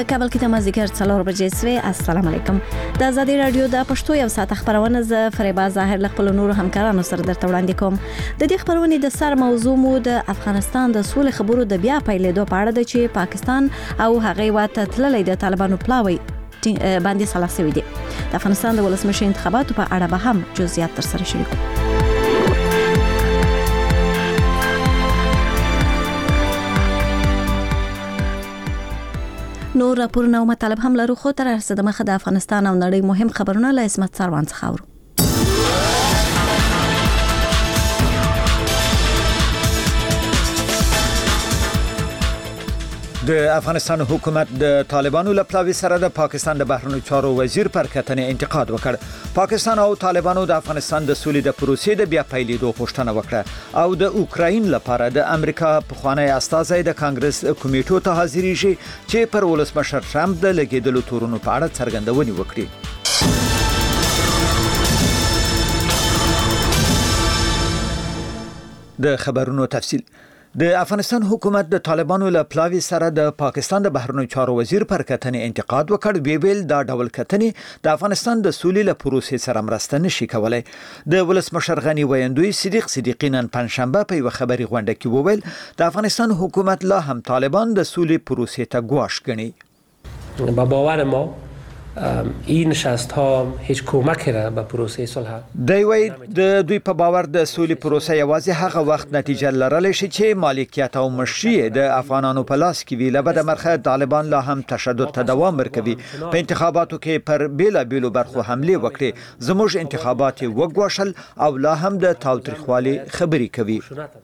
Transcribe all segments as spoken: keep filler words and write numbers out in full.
کابل کې تمازیګر څلور بجې سوي. السلام علیکم. د آزادي رادیو د پښتو یو ساعت خبرونه ز فریبا ظاهر ل خپل نور همکارانو سره درته وړاندې کوم. د دې خبرونې د سر موضوع مو د افغانستان د سولې خبرو د بیا پیلېدو په اړه ده چې پاکستان او هغه واته تللې د طالبانو پلاوی باندې سلاسوي دي. د افغانستان د ولسمشر انتخاباتو په اړه به هم جزئیات تر سره شریکو. نور راپورونه او مطالب هم لرو، خو تر هر څه د مخه د افغانستان او نړۍ مهم خبرونه له اسمت سروان څخه اورو. د افغانستان حکومت د طالبانو له پلاوي سره د پاکستان د بهرنیو چارو وزیر پر کتنې انتقاد وکړ. پاکستان او طالبانو د افغانستان د سولې د پروسې د بیا پیلېدو غوښتنه وکړه او د اوکراین لپاره د امریکا پخوانی استازی د کانګرس کمیټو ته حاضرېږي چې پر ولسمشر ټرمپ د لګیدلو تورونو په اړه څرګندونې وکړي. د خبرونو تفصیل. د افغانستان حکومت د طالبانو له پلاوي سره د پاکستان د بهرنیو چارو وزیر پر کتنې انتقاد وکړ. وی ویل دا ډول کتنې د افغانستان د سولې له پروسې سره مرسته نشي کولای. د ولسمشر غنی ویندوی صدیق صدیقی نن پنځشنبه په یو خبري غونډه کې وویل د افغانستان حکومت لا هم طالبان د سولې پروسې ته ګواښ ګڼي. با باور ما این نشست ها هیچ کمکی را به پروسه صلح دی وی د دوی په باور د سولې پروسه یوازې هغه وخت نتیجه لرلی شي چې مالکیت او مشري د افغانانو په لاس کې وي. له بده مرغه طالبان لا هم تشدد ته دوام ورکوي. په انتخاباتو کې پر بیلا بیلو برخو حمله وکړي. زموږ انتخابات وګواښل او لا هم د تاوتریخوالي خبري کوي.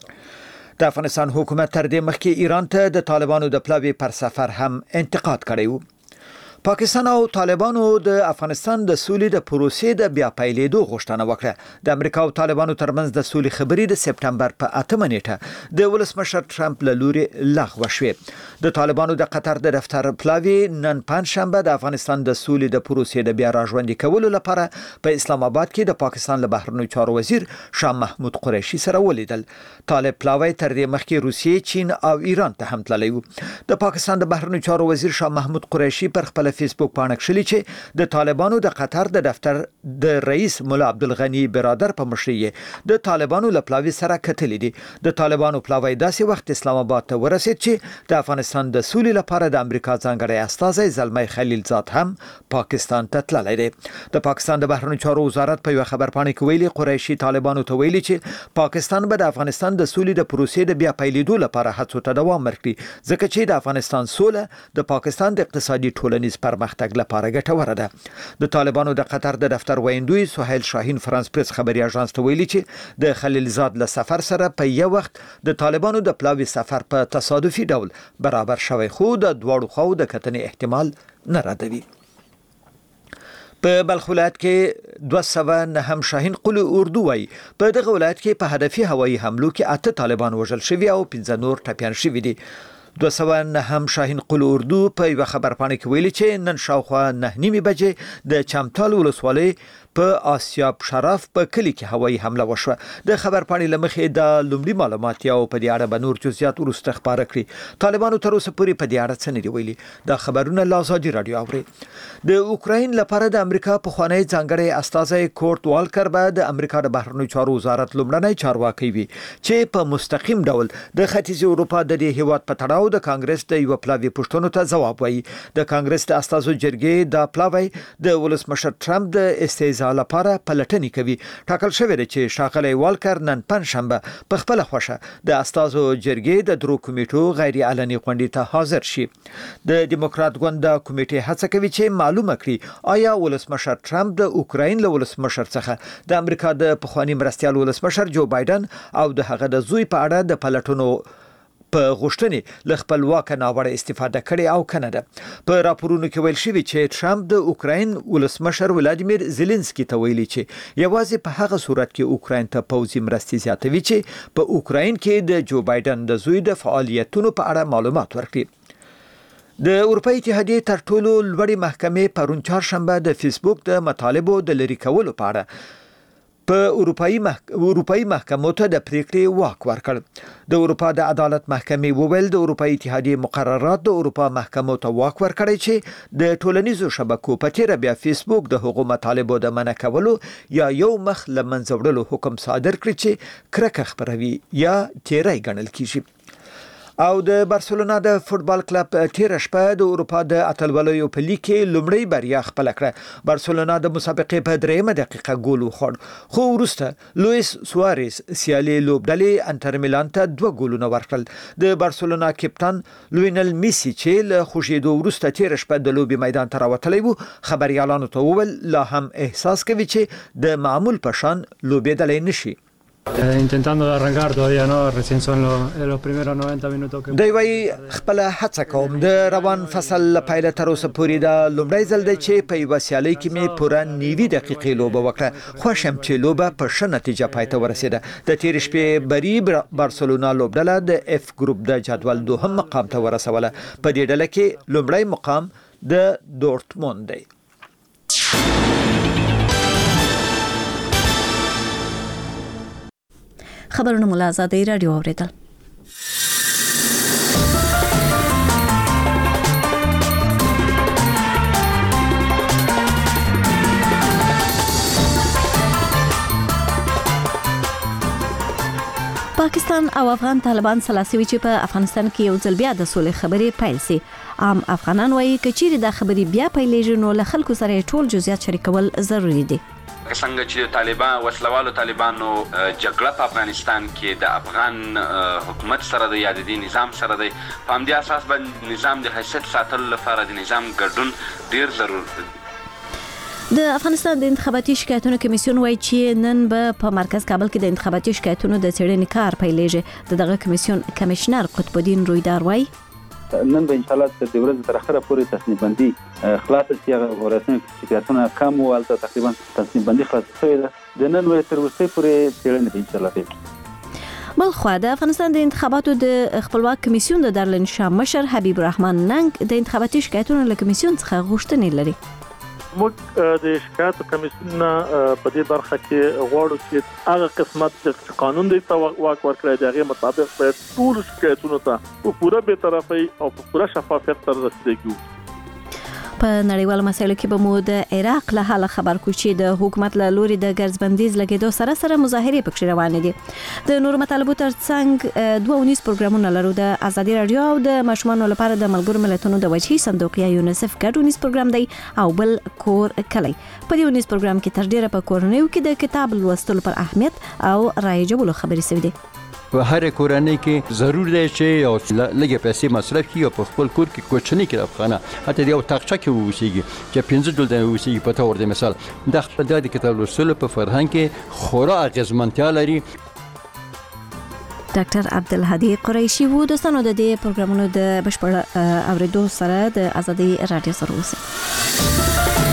د افغانستان حکومت تر دې مخکې ایران ته د طالبانو د پلاوي پر سفر هم انتقاد کړی و. پاکستان او طالبانو د افغانستان د سولې د پروسې د بیا پیلېدو غوښتنه وکړه. د امریکا او طالبانو ترمنځ د سولې خبرې د سپټمبر په اتمه نیټه د ولسمشر ټرمپ له لوري لغوه شوې. د طالبانو د قطر د دفتر پلاوی نن پنځشنبه د افغانستان د سولې د پروسې د بیا راژوندي کولو لپاره په اسلام آباد کې د پاکستان له بهرنیو چارو وزیر شاه محمود قریشي سره ولیدل. طالب پلاوی تر دې مخکې روسیې، چین او ایران ته هم تللی و. د پاکستان د بهرنیو چارو وزیر شاه محمود قریشي پر خپل فیسبوک باندې کښلي چې د طالبانو د قطر د دفتر د رئیس مولا عبدالغنی برادر په مشرۍ د طالبانو له پلاوي سره کتلې دي. د طالبانو پلاوی داسې وخت اسلام آباد ته ورسید چې د افغانستان د سولې لپاره د امریکا ځانګړی استازی زلمی خلیلزاد هم پاکستان ته تللی دی. د پاکستان د بهرنیو چارو وزارت په یو خبرپاڼه کې ویلي قریشي طالبانو ته ویلي چې پاکستان به د افغانستان د سولې د پروسې د بیا پیلېدو لپاره هڅو ته دوام ورکړي، ځکه چې د افغانستان سوله د پاکستان د اقتصادي ټولنیز پرمختګ لپاره ګټوره ده. د طالبانو د قطر د دفتر ویندوی سهیل شاهین فرانس پریس خبري اژانس ته ویلي چې د خلیلزاد له سفر سره په یو وخت د طالبانو د پلاوي سفر په تصادفي ډول برابر شوی، خو د دواړو خواو د کتنې احتمال نه ردوي. په بلخ ولایت کې دوه سوه نهم شاهین قلو اردو وای په دغه ولایت کې په هدفي هوایي حملو کې اته طالبان وژل شوي او پنځه نور ټپیان شوي دي. دوه سوه نهم شاهین قل اردو په یو خبرپاڼه کې ویلي چې نن شاوخوا نه نیمې بجې د چمتال ولسوالۍ په آسیاب شرف په کلی کې هوایي حمله وشوه. د خبرپاڼې لمخې د لومړي معلومات یو په دې اړه به نور جزئیات وروسته خبره کړي. طالبانو تر اوسه پورې په دې اړه څه نه دي ویلي. دا خبرونه له آزادي رادیو اوري. د اوکراین لپاره د امریکا پخوانی ځانګړی استازی کورت والکر به د امریکا د بهرنیو چارو وزارت لومړنی چارواکي وي چې په مستقیم ډول د ختیځ اروپا د دې هیواد په تړاو د کانګرس د یو پلاوی پښتنو ته ځواب وایي. د کانګرس د استازو جرګې د پلاوی د ولسمشر ټرمپ د استیزا لپاره پلټنې کوي. ټاکل شوی دی چې ښاغلی والکر نن پنځشنبه په خپله خوښه د استازو جرګې د درو کمیټو غیر علني غونډې ته حاضر شي. د دیموکرات ګوند د کمیټې هڅه کوي چې معلومه کړي آیا ولسمشر ټرمپ د اوکراین له ولسمشر څخه د امریکا د پخوانی مرستیال ولسمشر جو بایدن او د هغه د زوی په اړه د پلټنو په غوښتنې له خپلواک ناوړه استفاده کړې او کنه ده. په راپورونو کې ویل شوی چې ټرمپ د اوکراین ولسمشر ولادیمیر زيلنسکي ته ویلي چې یوازې په هغه صورت کې اوکراین ته پوځي مرستې زیاتوي چې په اوکراین کې د جو بایدن د زوی د فعالیتونو په اړه معلومات ورکړي. د اروپای اتحادیې تر ټولو لوړې محکمې پرون چهارشنبه د فیسبوک د مطالبو د لری کولو په اړه په اروپאי مح... اروپאי محکمو ته د پریکړې واک ورکړ. د اروپا د عدالت محکمې وویل د اروپאי اتحادیې مقررات د اروپا محکمو ته واک ورکړي چې د ټولنیزو شبکو په تیر بیا فیسبوک د حقوقو مطالبو د منع کولو یا یو مخ لمنځه وړلو حکم صادر کړي چې کرکه خپروي یا تیری ګڼل کیږي. او د بارسلونا د فوتبال کلب تیر شپه د اروپا د اتلولۍ په لیګ کې لومړی بریا خپل کړه. بارسلونا د مسابقې په دریمه دقیقه ګول وخوړ، خو وروسته لوئیس سواريز سیالي لوبډلې انټر میلان ته دوه ګولونه ورکړل. د بارسلونا کپتان لوینل میسی چې له خوشیدو وروسته تیر شپه د لوبي میدان ته راوتلی وو، خبريالانو ته وویل لا هم احساس کوي چې د معمول په شان لوبېدلی نشي. intentando de arrancar todavía no recién son los, los primeros noventa minutos que دوی وی خپل هڅه کوم د روان فصل لپاره تر اوسه پورې د لومړی ځل دی چې په یو سیالي کې مې پوره نیوي دقیقې لوبه وکړه. خوشم چې لوبه په ښه نتیجه پای ته ورسېده. د تیر شپې بری بارسلونا لوبډله د اف ګروپ د جدول دوهم مقام ته ورسوله. په دې ډله کې لومړی مقام د دورتموند دی. خبرونه مولا آزادۍ رادیو اوریدل. پاکستان او افغان طالبان سلاسي چې په افغانستان کې یو ځل بیا د سولې خبرې پیل سي. عام افغانان وایي کچېری د خبرې بیا پیلېږي نو له خلکو سره ټول جزئیات شریکول ضروری دي. څنګه چې طالبان وسلوالو طالبانو جګړه په افغانستان کې د افغان حکومت سره د یاددي نظام سره دی، په همدې اساس باندې نظام د حیثیت ساتلو لپاره د نظام ګډون ډیر ضرور دی. د افغانستان د انتخاباتي شکایتونو کمیسیون وایي چې نن به په مرکز کابل کې د انتخاباتي شکایتونو د څېړنې کار پیلېږي. د دغه کمیسیون کمشنر قطب الدین رویدار وایي نن به ان شاء الله د ورځې تر اخره پورې تصنیف بندي خلاص شي. هغه ورسنه شکایتونه کم او البته تقریبا تصنیف بندي خلاص شوی ده. د نن ورځې تر وروسته پورې څېړنه به ان شاء الله کوي. بل خو د افغانستان د انتخاباتو د خپلواک کمیسیون د دارالین شاه مشر حبیب الرحمن ننګ د انتخاباتي شکایتونو له کمیسیون څخه غوښتنې لري. موږ د شکایت کمیسیون په دې برخه کې غواړو چې هغه قسمت چې قانون دی ته واک ورکړي د هغه مطابق باید ټول شکایتونو ته په پوره به طرفي او په پوره شفافیت سره رسیدګي. په نړیوالو مسایلو کې به مو د عراق له حاله خبر کو چې د حکومت له لوري د ګرځبندیز لګیدو سره سره مظاهرې پکې روانې دي. د نور مطالبو ترڅنګ دوه ونیس پروګرامونه لرو. د ازادي رادیو او د ماشومانو لپاره د ملګرو ملتونو د وجهي صندوق یا یونیسف ګډ ونیس پروګرام دی او بل کور کلی. په دې ونیس پروګرام کې تر ډیره په کورنیو کې د کتاب لوستلو پر اهمیت او رایجولو خبرې شوې دي. په هر کورنۍ کې ضرور دی چې یو لږه پیسې مصرف کړي او په خپل کور کې کوچنی کې افغانه حتی یو تاقچه کې ووسیږي چې پنځه ډول د ووسیږي په تور د مثال د خپل د کتاب لوستلو په فرهنګ کې خورا اغیزمنتیا لري. ډاکټر عبدالهادي قریشي وو. دوستانو د دې پروګرامونو د بشپړ اوریدو سره د ازادي رادیو سره اوسئ.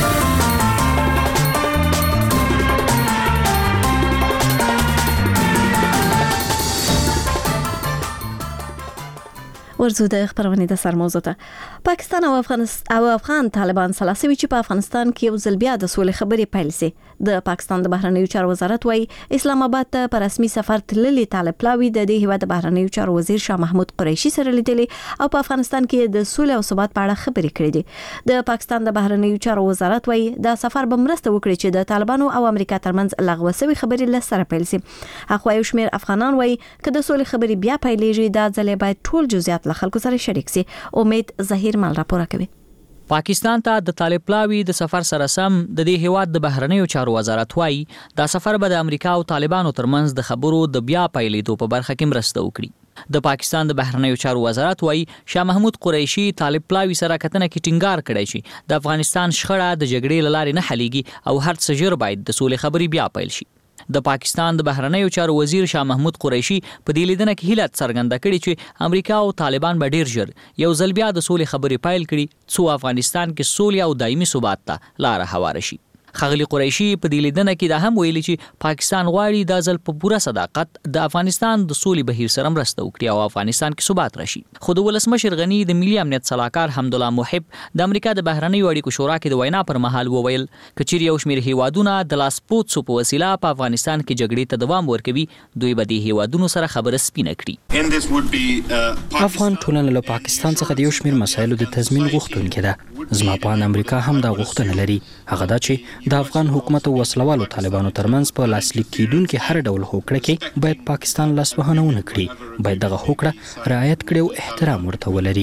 ورزو د خبرونه د سر موضوع ته. پاکستان او افغانستان او افغان طالبان سلاسي چې په افغانستان کې یو ځل بیا د سولې خبرې پیل سي. د پاکستان د بهرنیو چارو وزارت وايي اسلام آباد ته په رسمي سفر تللي طالب پلاوی د دې هیواد بهرنیو چارو وزیر شاه محمود قریشي سره لیدلي او په افغانستان کې د سولې او ثبات په اړه خبرې کړې دي. د پاکستان د بهرنیو چارو وزارت وايي دا سفر به مرسته وکړي چې د طالبانو او امریکا ترمنځ لغوه شوی خبرې له سره پیل سي. هغه یو شمېر افغانان وايي چې د سولې خبرې بیا پیلېږي دا ځلې باید ټول جزئیات له خلکو سره شریک سي. امید ظهیر مال راپور کوي. پاکستان ته د طالب پلاوی د سفر سره سم د دې هیواد د بهرنیو چارو وزارت وايي دا سفر به د امریکا او طالبانو ترمنځ د خبرو د بیا پیلېدو په برخه کې مرسته وکړي. د پاکستان د بهرنیو چارو وزارت وايي شاه محمود قریشي طالب پلاوی سره کتنه کې ټینګار کړی چې د افغانستان شخړه د جګړې لارې نه حلیږي او هر څه ژر باید د سولې خبرې بیا پیل شي. د پاکستان د بهرنیو چارو وزیر شاه محمود قریشي په دې لیدنه کې هیله څرګنده کړې چې امریکا او طالبان به ډیر ژر یو ځل بیا د سولې خبرې پیل کړي څو افغانستان کې سولې او دایمي ثبات ته لار هواره شي. ښاغلي قریشي په دې لیدنه کې دا هم ویلي چې پاکستان غواړي دا ځل په پوره صداقت د افغانستان د سولې بهیر سره مرسته وکړي او افغانستان کې ثبات راشي. خو د ولسمشر غني د ملي امنیت صلاحکار حمدالله محب د امریکا د بهرنیو اړیکو شورا کې د وینا پر مهال وویل کچیر یو شمېر هیوادونه د لاسپوڅو په وسیله په افغانستان کې جګړې ته دوام ورکوي دوی به د هیوادونو سره خبره سپینه کړي. افغان ټولنه له پاکستان څخه د یو شمېر مسایلو د تضمین غوښتونکې ده. زما په اند امریکا هم دا غوښتنه لري، هغه دا چې د افغان حکومت او وسلوالو طالبانو ترمنځ په لاسلیک کېدونکې هر ډول هوکړه کې باید پاکستان لاسوهنه ونه کړي، باید دغه هوکړه رعایت کړي او احترام ورته ولري.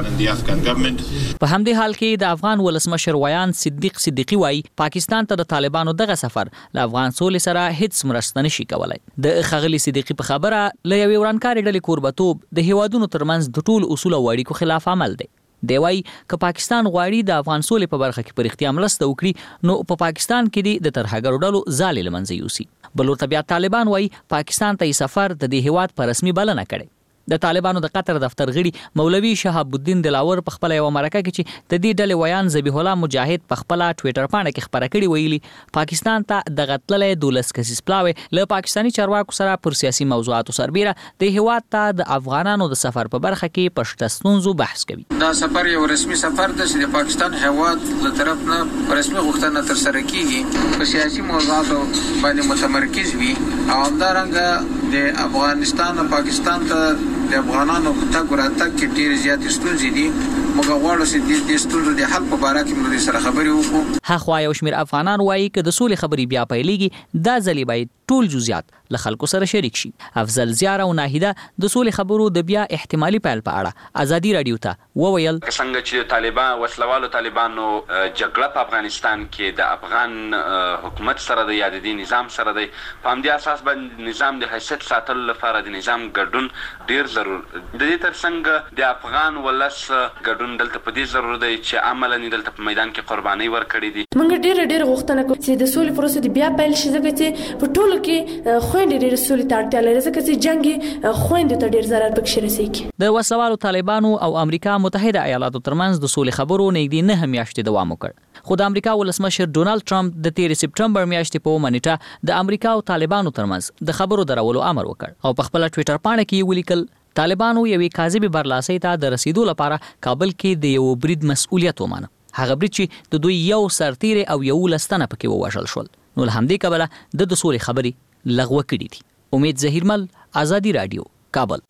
په همدې حال کې د افغان ولسمشر ویان صدیق صدیقی وایي پاکستان ته د طالبانو دغه سفر له افغان سولې سره هیڅ مرسته نشي کولای. د ښاغلي صدیقی په خبره له یوې ورانکارې ډلې کوربتوب د هیوادونو ترمنځ د ټولو اصول او اړیکو خلاف عمل دی. دی وایي که پاکستان غواړي د افغان سولې په برخه کې په رښتیا مرسته وکړي نو په پاکستان کې د ترهګرو ډلو ځالې له منځه یوسي. بل ورته بیا طالبان وایي پاکستان ته یې سفر د دې هیواد په رسمي بلنه کړی. د طالبانو د قطر دفتر غړي مولوي شهاب الدین دلاور په خپل یو مرکه کې چې د دې ډلې ویان ذبیح الله مجاهد په خپل ټوئیټر باندې کې خبره کړې ویلي پاکستان ته د غتللې دولس کسیز پلاوي له پاکستانی چارواکو سره پر سیاسي موضوعاتو سربېره د هیواد ته د افغانانو د سفر په برخه کې پښته ستونزو بحث کوي. دا سفر یو رسمي سفر دی چې د پاکستان هیواد له طرف نه رسمي غوښتنه تر سره کیږي په سیاسي موضوعاتو باندې متمرکز وي او همدارنګه د افغانستان او پاکستان ته د افغانانو په تګ وراتګ کې ډېرې زیاتې ستونزې دي. موږ غواړو چې د دې ستونزو د حل په باره کې موږ سره خبرې وکړو. هاخوا یو شمېر افغانان وایي که د سولې خبرې بیا پیلېږي دا ځل باید ټول جزئیات له خلکو سره شریک شي. افضل زیار او ناهیده د سولې خبرو د بیا احتمالي پیل په اړه ازادي رادیو ته وویل څنګه چې طالبان وسلوالو طالبانو جګړه په افغانستان کې د افغان حکومت سره د یاددي نظام سره دی په همدې اساس باندې نظام د حیثیت ساتلو لپاره د نظام ګډون ډیر ضرور د دې ترڅنګ د افغان ولس ګډون دلته په دې ضرور دی چې عملاً دلته په میدان کې قرباني ورکړي دي. موږ ډیر ډیر غوښتنه کوو چې د سولې پروسه د بیا پیل شي ځکه چې په ټولو کې خويندې ډېر سولې ته اړتیا لري ځکه چې جنگ خويندې ته ډېر ضرر پکې رسېږي. د وسلوالو طالبانو او امریکا متحده ایالاتو ترمنځ د سولې خبرو نږدې نه میاشتې دوام وکړ خو د امریکا ولسمشر ډونالد ټرمپ د تیرې سپټمبر میاشتې په منېټه د امریکا او طالبانو ترمنځ د خبرو درولو امر وکړ او په خپل ټوئیټر باندې کې ولیکل طالبانو یوې کاذبې برلاسۍ ته د رسیدو لپاره کابل کې د یو برید مسؤلیت ومانه. هغه برید چې د دوی یو سرتیری او یو لستنه پکې ووژل شول. نو له همدې کبله د د سولې خبرې لغوه کړې دي. امید ظهیرمل، آزادی رادیو، کابل.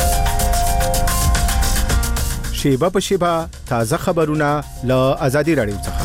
شیبه په شیبه تازه خبرونه له آزادی رادیو څخه.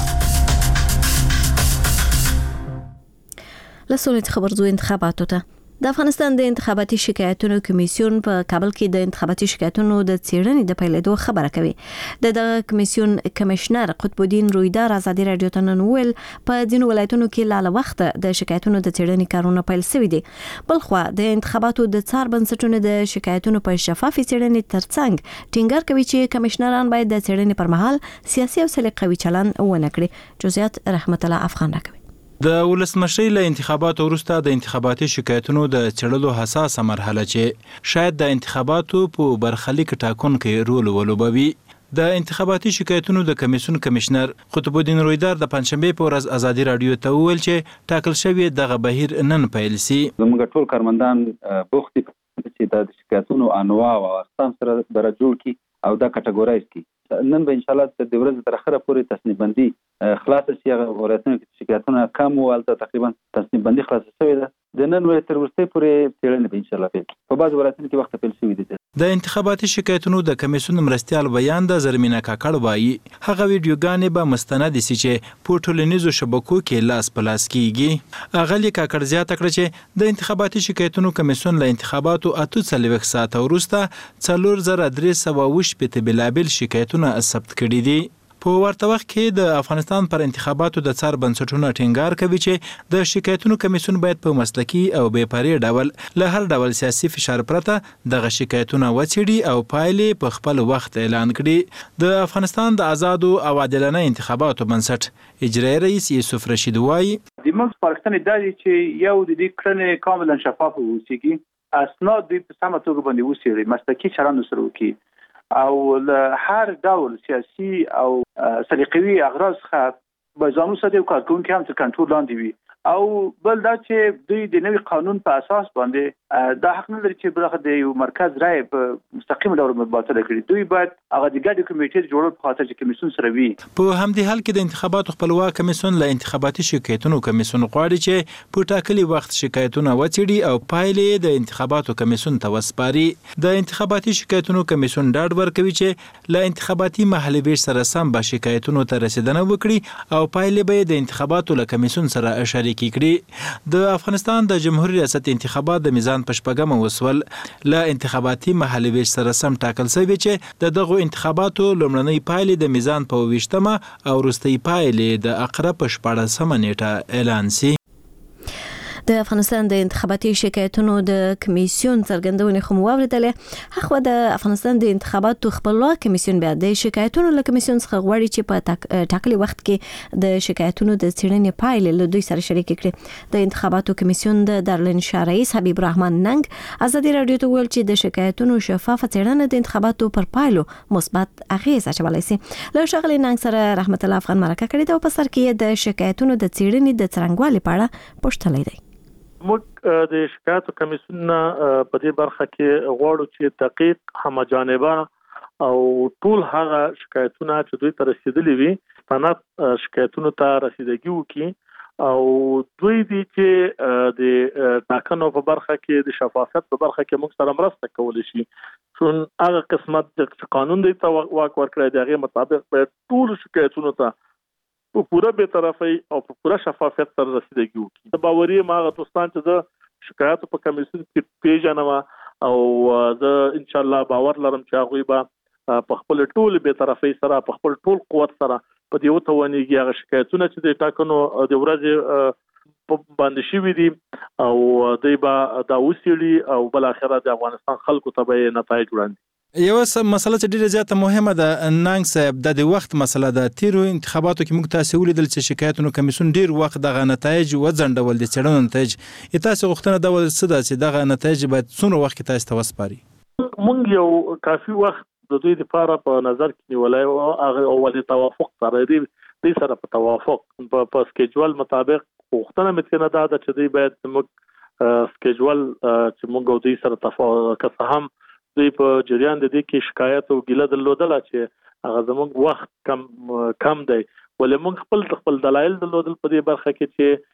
لسولې خبر زو انتخاباتو ته د افغانستان د انتخاباتي شکایتونو کمیسیون په کابل کې د انتخاباتي شکایتونو د څېړنې د پیلېدو خبره کوي. د دغه کمیسیون کمشنر قطب الدین رویدار آزادي رادیو ته نن ویل په ځینو ولایتونو کې لاله وخت د شکایتونو د څېړنې کارونه پیل شوي دي. بلخوا د انتخاباتو د څار بنسټونو د شکایتونو په شفافي څېړنې ترڅنګ ټینګار کوي چې کمشنران باید د څېړنې پر مهال سیاسي او سلیقوي چلند ونه کړي. جزئیات رحمت الله افغان راکوي. د ولسمشرۍ له انتخاباتو وروسته د انتخاباتي شکایتونو د څېړلو حساسه مرحله چې شاید د انتخاباتو په برخلیک ټاکونکي رول ولوبوي. د انتخاباتي شکایتونو د کمیسیون کمشنر قطب الدین رویدار د پنځشنبې په ورځ آزادي رادیو ته وویل چې ټاکل شوی دغه بهیر نن پیل سي. زموږ ټول کارمندان بوخت دي چې د شکایتونو انواع او اقسام سره بر جوړ کی او دا کټګورایز کی. نن به ان شاء الله د ورځې تر اخره پورې تصنیف بندي خلاص شي. هغه ورته شکایتونه کم ولته تقریبا تصنیف بندي خلاص شوی ده. د نن ورځې تر وروسته پورې څېړنه به ان شاء الله پیل په بعض ولایتونو کې وخت پیل شوی دی. د انتخاباتي شکایتونو د کمیسیون مرستيال بیان د زرمینه کاکړ وایي هغه ویډیوګانې به مستند سي چې په ټولنیزو شبکو کې لاس په لاس کیږي. اغلی کاکړ زیاته کړ چې د انتخاباتي شکایتونو کمیسیون له انتخاباتو اته څلوېښت ساعته وروسته څلور زره درې سوه اووه شپېته بېلابېل شکایتونه ثبت کړي دي. په ورته وخت کې د افغانستان پر انتخاباتو د څار بنسټونو ټینګار کوي چې د شکایتونو کمیسیون باید په مسلکي او بې پرې ډول له هر ډول سیاسي فشار پرته دغه شکایتونه وڅېړي او پایلې په خپل وخت اعلان کړي. د افغانستان د آزادو او عادلانه انتخاباتو بنسټ اجرایي رئیس یوسف رشید وایي د موږ پاکستان دا دی چې یو د دې کړنې کاملا شفاف اوسېږي، اسناد دوی په سمه توګه باندې وڅېړي، مسلکي چلند سره وکړي او له هر ډول سیاسي او سلیقوي اغراض څخه ځانو سره یو کارکونکو هم تر کنټرول لاندې وي او بل دا چې دوی د نوي قانون په اساس باندې دا حق نه لري چې برخه د یو مرکز رائے په مستقیم ډول مبادله کړي. دوی باید هغه د ګډ کمیټې جوړول په خاطر چې کمیسیون سره وي. په همدې حال کې د انتخاباتو خپلواک کمیسیون له انتخاباتي شکایتونو کمیسیون غواړي چې په ټاکلي وخت شکایتونه وڅېړي او پایلې د انتخاباتو کمیسیون ته وسپاري. د انتخاباتي شکایتونو کمیسیون ډاډ ورکوي چې له انتخاباتي محلي ویش سره سم به شکایتونو ته رسیدنه وکړي او پایلې به د انتخاباتو له کمیسیون سره شریک کړي. د افغانستان د جمهوریت ریاست انتخابات د میزان په شپږمه وسول له انتخاباتي محلي ویش سره سم ټاکل شوی چې د دغو انتخاباتو لومړنۍ پایلې د میزان په ویشتمه او وروستۍ پایلې د اقرب په شپاړسمه نیټه اعلان شي. د افغانستان د انتخاباتي شکایتونو د کمیسیون څرګندونې خو مو واوریدلې. هغه د افغانستان د انتخاباتو خپلواک کمیسیون بیا د شکایتونو له کمیسیون څخه غواړي چې په ټاکلي وخت کې د شکایتونو د څېړنې پایلې له دوی سره شریک کړي. د انتخاباتو کمیسیون د دارالانشا رئیس حبیب الرحمن ننګ ازادي رادیو ته ویل چې د شکایتونو شفافه څېړنه د انتخاباتو پر پایلو مثبت اغیز اچولی شي. له ښاغلي ننګ سره رحمت الله افغان مرکه کړې ده او په سر کې د شکایتونو د څېړنې د څرنګوالي په اړه پوښتلی دی. موږ د شکایتو کمیسیون په دې برخه کې غواړو چې دقیق همجانبه او ټول هغه شکایتونه چې دوی ته رسیدلي وي سند شکایتونو ته رسیدګي وکړي او دوی دي چې د ټاکنو په برخه کې د شفافیت په برخه کې موږ سره مرسته کولی شي. چون هغه قسمت د قانون دی ته واک ورکړی د هغې مطابق باید ټول شکایتونو ته په پوره به طرفي او په پوره شفافیت سره رسیدګي وکړي. د باوري ماغه دوستان چې د شکایتو په کمیسیون کې پیژنم او زه ان شاء الله باور لرم چې هغه به په خپل ټول به طرفي سره په خپل ټول قوت سره په دې وتوانیږي هغه شکایتونه چې د ټاکنو د ورځې په باندې شوي دي او دوی به دا وسیړي او بل اخره د افغانستان خلکو ته به نتایج وړاندې. یو مسله چې ډیره زیاته مهمه ده ننګ صاحب د وخت مسله ده. تیرو انتخاباتو کې موږ تاسو ولیدل چې شکایتونو کمیسیون ډیر وخت دغه نتایج وځنډول دي څېړنو نتایج. تاسو غوښتنه دا ول څه ده چې دغه نتایج باید څومره وخت کې تاسو ته وسپاري؟ موږ یو کافي وخت د دوی لپاره په نظر کې نیولای او هغه اول توافق سره دی د سره په توافق په سکیجول مطابق غوښتنه متنه ده چې دوی باید موږ سکیجول چې موږ او دوی سره توافق هم دوی په جریان د دې کې شکایت او ګیله درلودله چې هغه زموږ وخت کم کم دی ولې موږ خپل خپل دلایل درلودل په دې برخه کې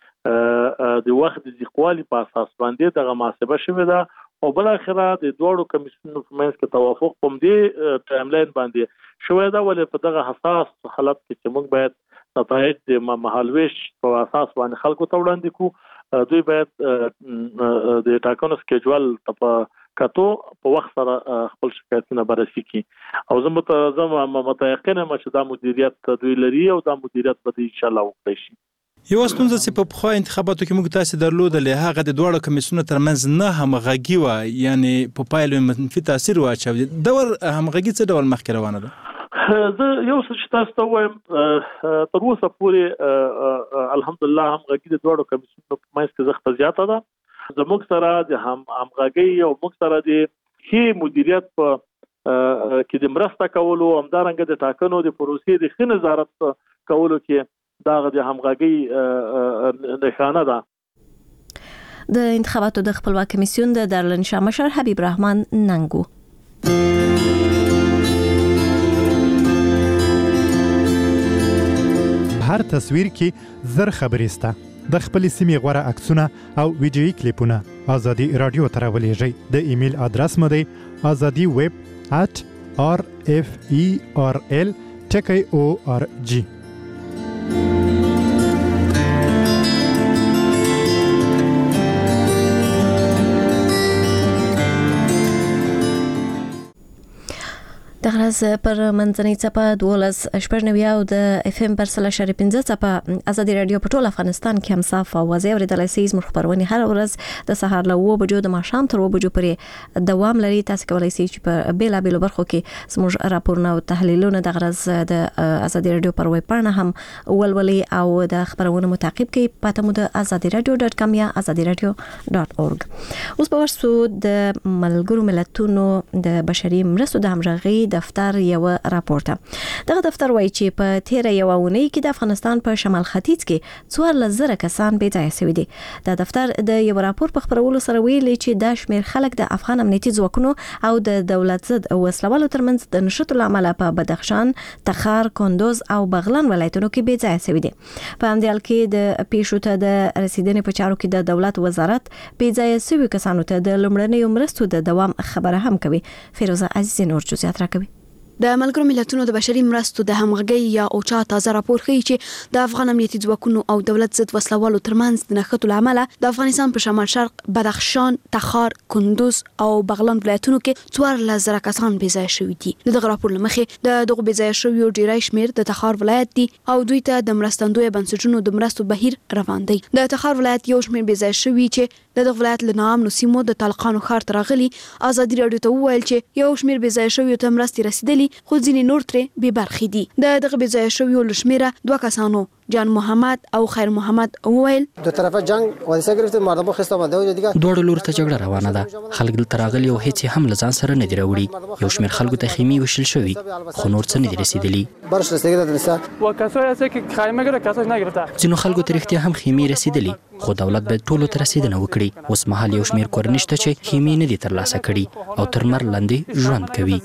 چې د وخت د ځقوالي په اساس باندې دغه محاسبه شوې ده او بل اخره د دوړو کمیسیونونو په منځ کې توافق په دې ټایملاین باندې شوې ده ولې په دغه حساس حالت کې چې موږ باید نتایج د مهالويش په اساس باندې خلکو ته وړاندې کو دوی باید د ټاکنو سکیجول په کاتو په وخت سره خپل شکایتونه بررسي کی او زه متزم متيقن یم چې دا مدیریت دوی لري او دا مدیریت به ان شاء الله وکړي شي. یو ستونزه چې په خو انتخاباتو کې موږ تاسو درلودلې هغه د دوړو کمیسیونونو ترمنځ نه همغږي و یعنی په پایلو منفي تاثیر واچوي. دور همغږي څه ډول مخکې روانه ده؟ زه یو څه چې تاسو ته وایم تر اوسه پورې الحمدلله همغږي د دوړو کمیسیونونو په منځ کې زښت زیاته ده. زموږ سره د هم همغږي او موږ سره د ښې مدیریت په کې د مرسته کولو او همدارنګه د ټاکنو د پروسې د ښه نظارت کولو کې دا د همغږي نښانه ده. د انتخاباتو د خپلواک کمیسیون د دارالانشا مشر حبیب الرحمن ننګو. هر تصویر کې زر خبرې سته. د خپل سیمې غوړه عکسونه او ویډیويي کلیپونه ازادي رادیو ته راولېږئ. د ایمیل ادرس مو دی azadi web at r f e r l ټکی او ار جی. د غرض پر منځنۍ څپه دولس شپږ نوي او د اف ام پر سل شری پنځه څپه ازادي رادیو په ټول افغانستان کې هم صاف او واضح اوریدلای شئ. زموږ خبرونه هر ورځ د سهار له اوه بجو د ماښام تر اوه بجو پورې دوام لري. تاسو کولی شئ چې په بیلا بیلو برخو کې زموږ راپورونه او تحلیلونه د غرض د ازادي رادیو پر ویب پاڼه هم ولولي او د خبرونه متعقب کړئ. پته مو د azadi radio dot com یا azadi radio dot org. اوس په ورسو د ملګرو ملتونو د بشري مرستو د همغږي د دفتر یو راپور ته. دغه دفتر وایي چې په تیره یو اونۍ کې د افغانستان په شمال ختیځ کې څوارلس زره کسان بې ځایه شوي دي. د دفتر د یو راپور په خپرولو سره ویلي چې دا شمیر خلک د افغان امنیتي ځواکونو او د دولت ضد وسلوالو ترمنځ د نښتو له امله په بدخشان، تخار، کندوز او بغلان ولایتونو کې بې ځایه شوي دي. په همدې حال کې د پیښو ته د رسیدنې په چارو کې د دولت وزارت بې ځایه شوي کسانو ته د لومړنیو مرستو د دوام خبره هم کوي. فیروزه عزیزي نور جزئیات راکوي. د ملګرو ملتونو د بشري مرستو د همغږۍ یا اوچا تازه راپور ښیي چې د افغان امنیتي ځواکونو او دولت ضد وسلوالو ترمنځ د نښتو له امله د افغانستان په شمال شرق، بدخشان، تخار، کندوز او بغلان ولایتونو کې څوارلس زره کسان بې ځایه شوي دي. د دغه راپور له مخې د دغو بې ځایه شویو ډیری شمیر د تخار ولایت دي او دوی ته د مرستندویه بنسټونو د مرستو بهیر روان دی. د تخار ولایت یو شمیر بې ځایه شوي چې د دغه ولایت له ناامنو سیمو د طالقانو ښار ته راغلي ازادي راډیو ته وویل چې یو شمیر بې ځایه شویو ته مرستې رسیدلي، خو ځینې نور ترې بې برخې دي. د دغه بې ځایه شویو له شمیره دوه کسانو جان محمد او خیر محمد وویل دو طرفه جنگ حادثه گرفته، مردم خسته آمده و دیگه دواړو لور ته جګړه روانه ده. خلک دلته راغلي او هیڅ هم له ځان سره نه دی راوړي. یو شمیر خلکو ته خیمې وشل شوي، خو نور څه نه دي رسیدلي. برش رسیدگی دادنسته و کسایی هست که خیمه گرفته کسایی نگرفته. ځینو خلکو ته رښتیا هم خیمې رسیدلي، خو دولت باید ټولو ته رسیدنه وکړي. اوس مهال یو شمیر کورنۍ شته چې خیمې نه دي ترلاسه کړي او تر مر لاندې ژوند کوي.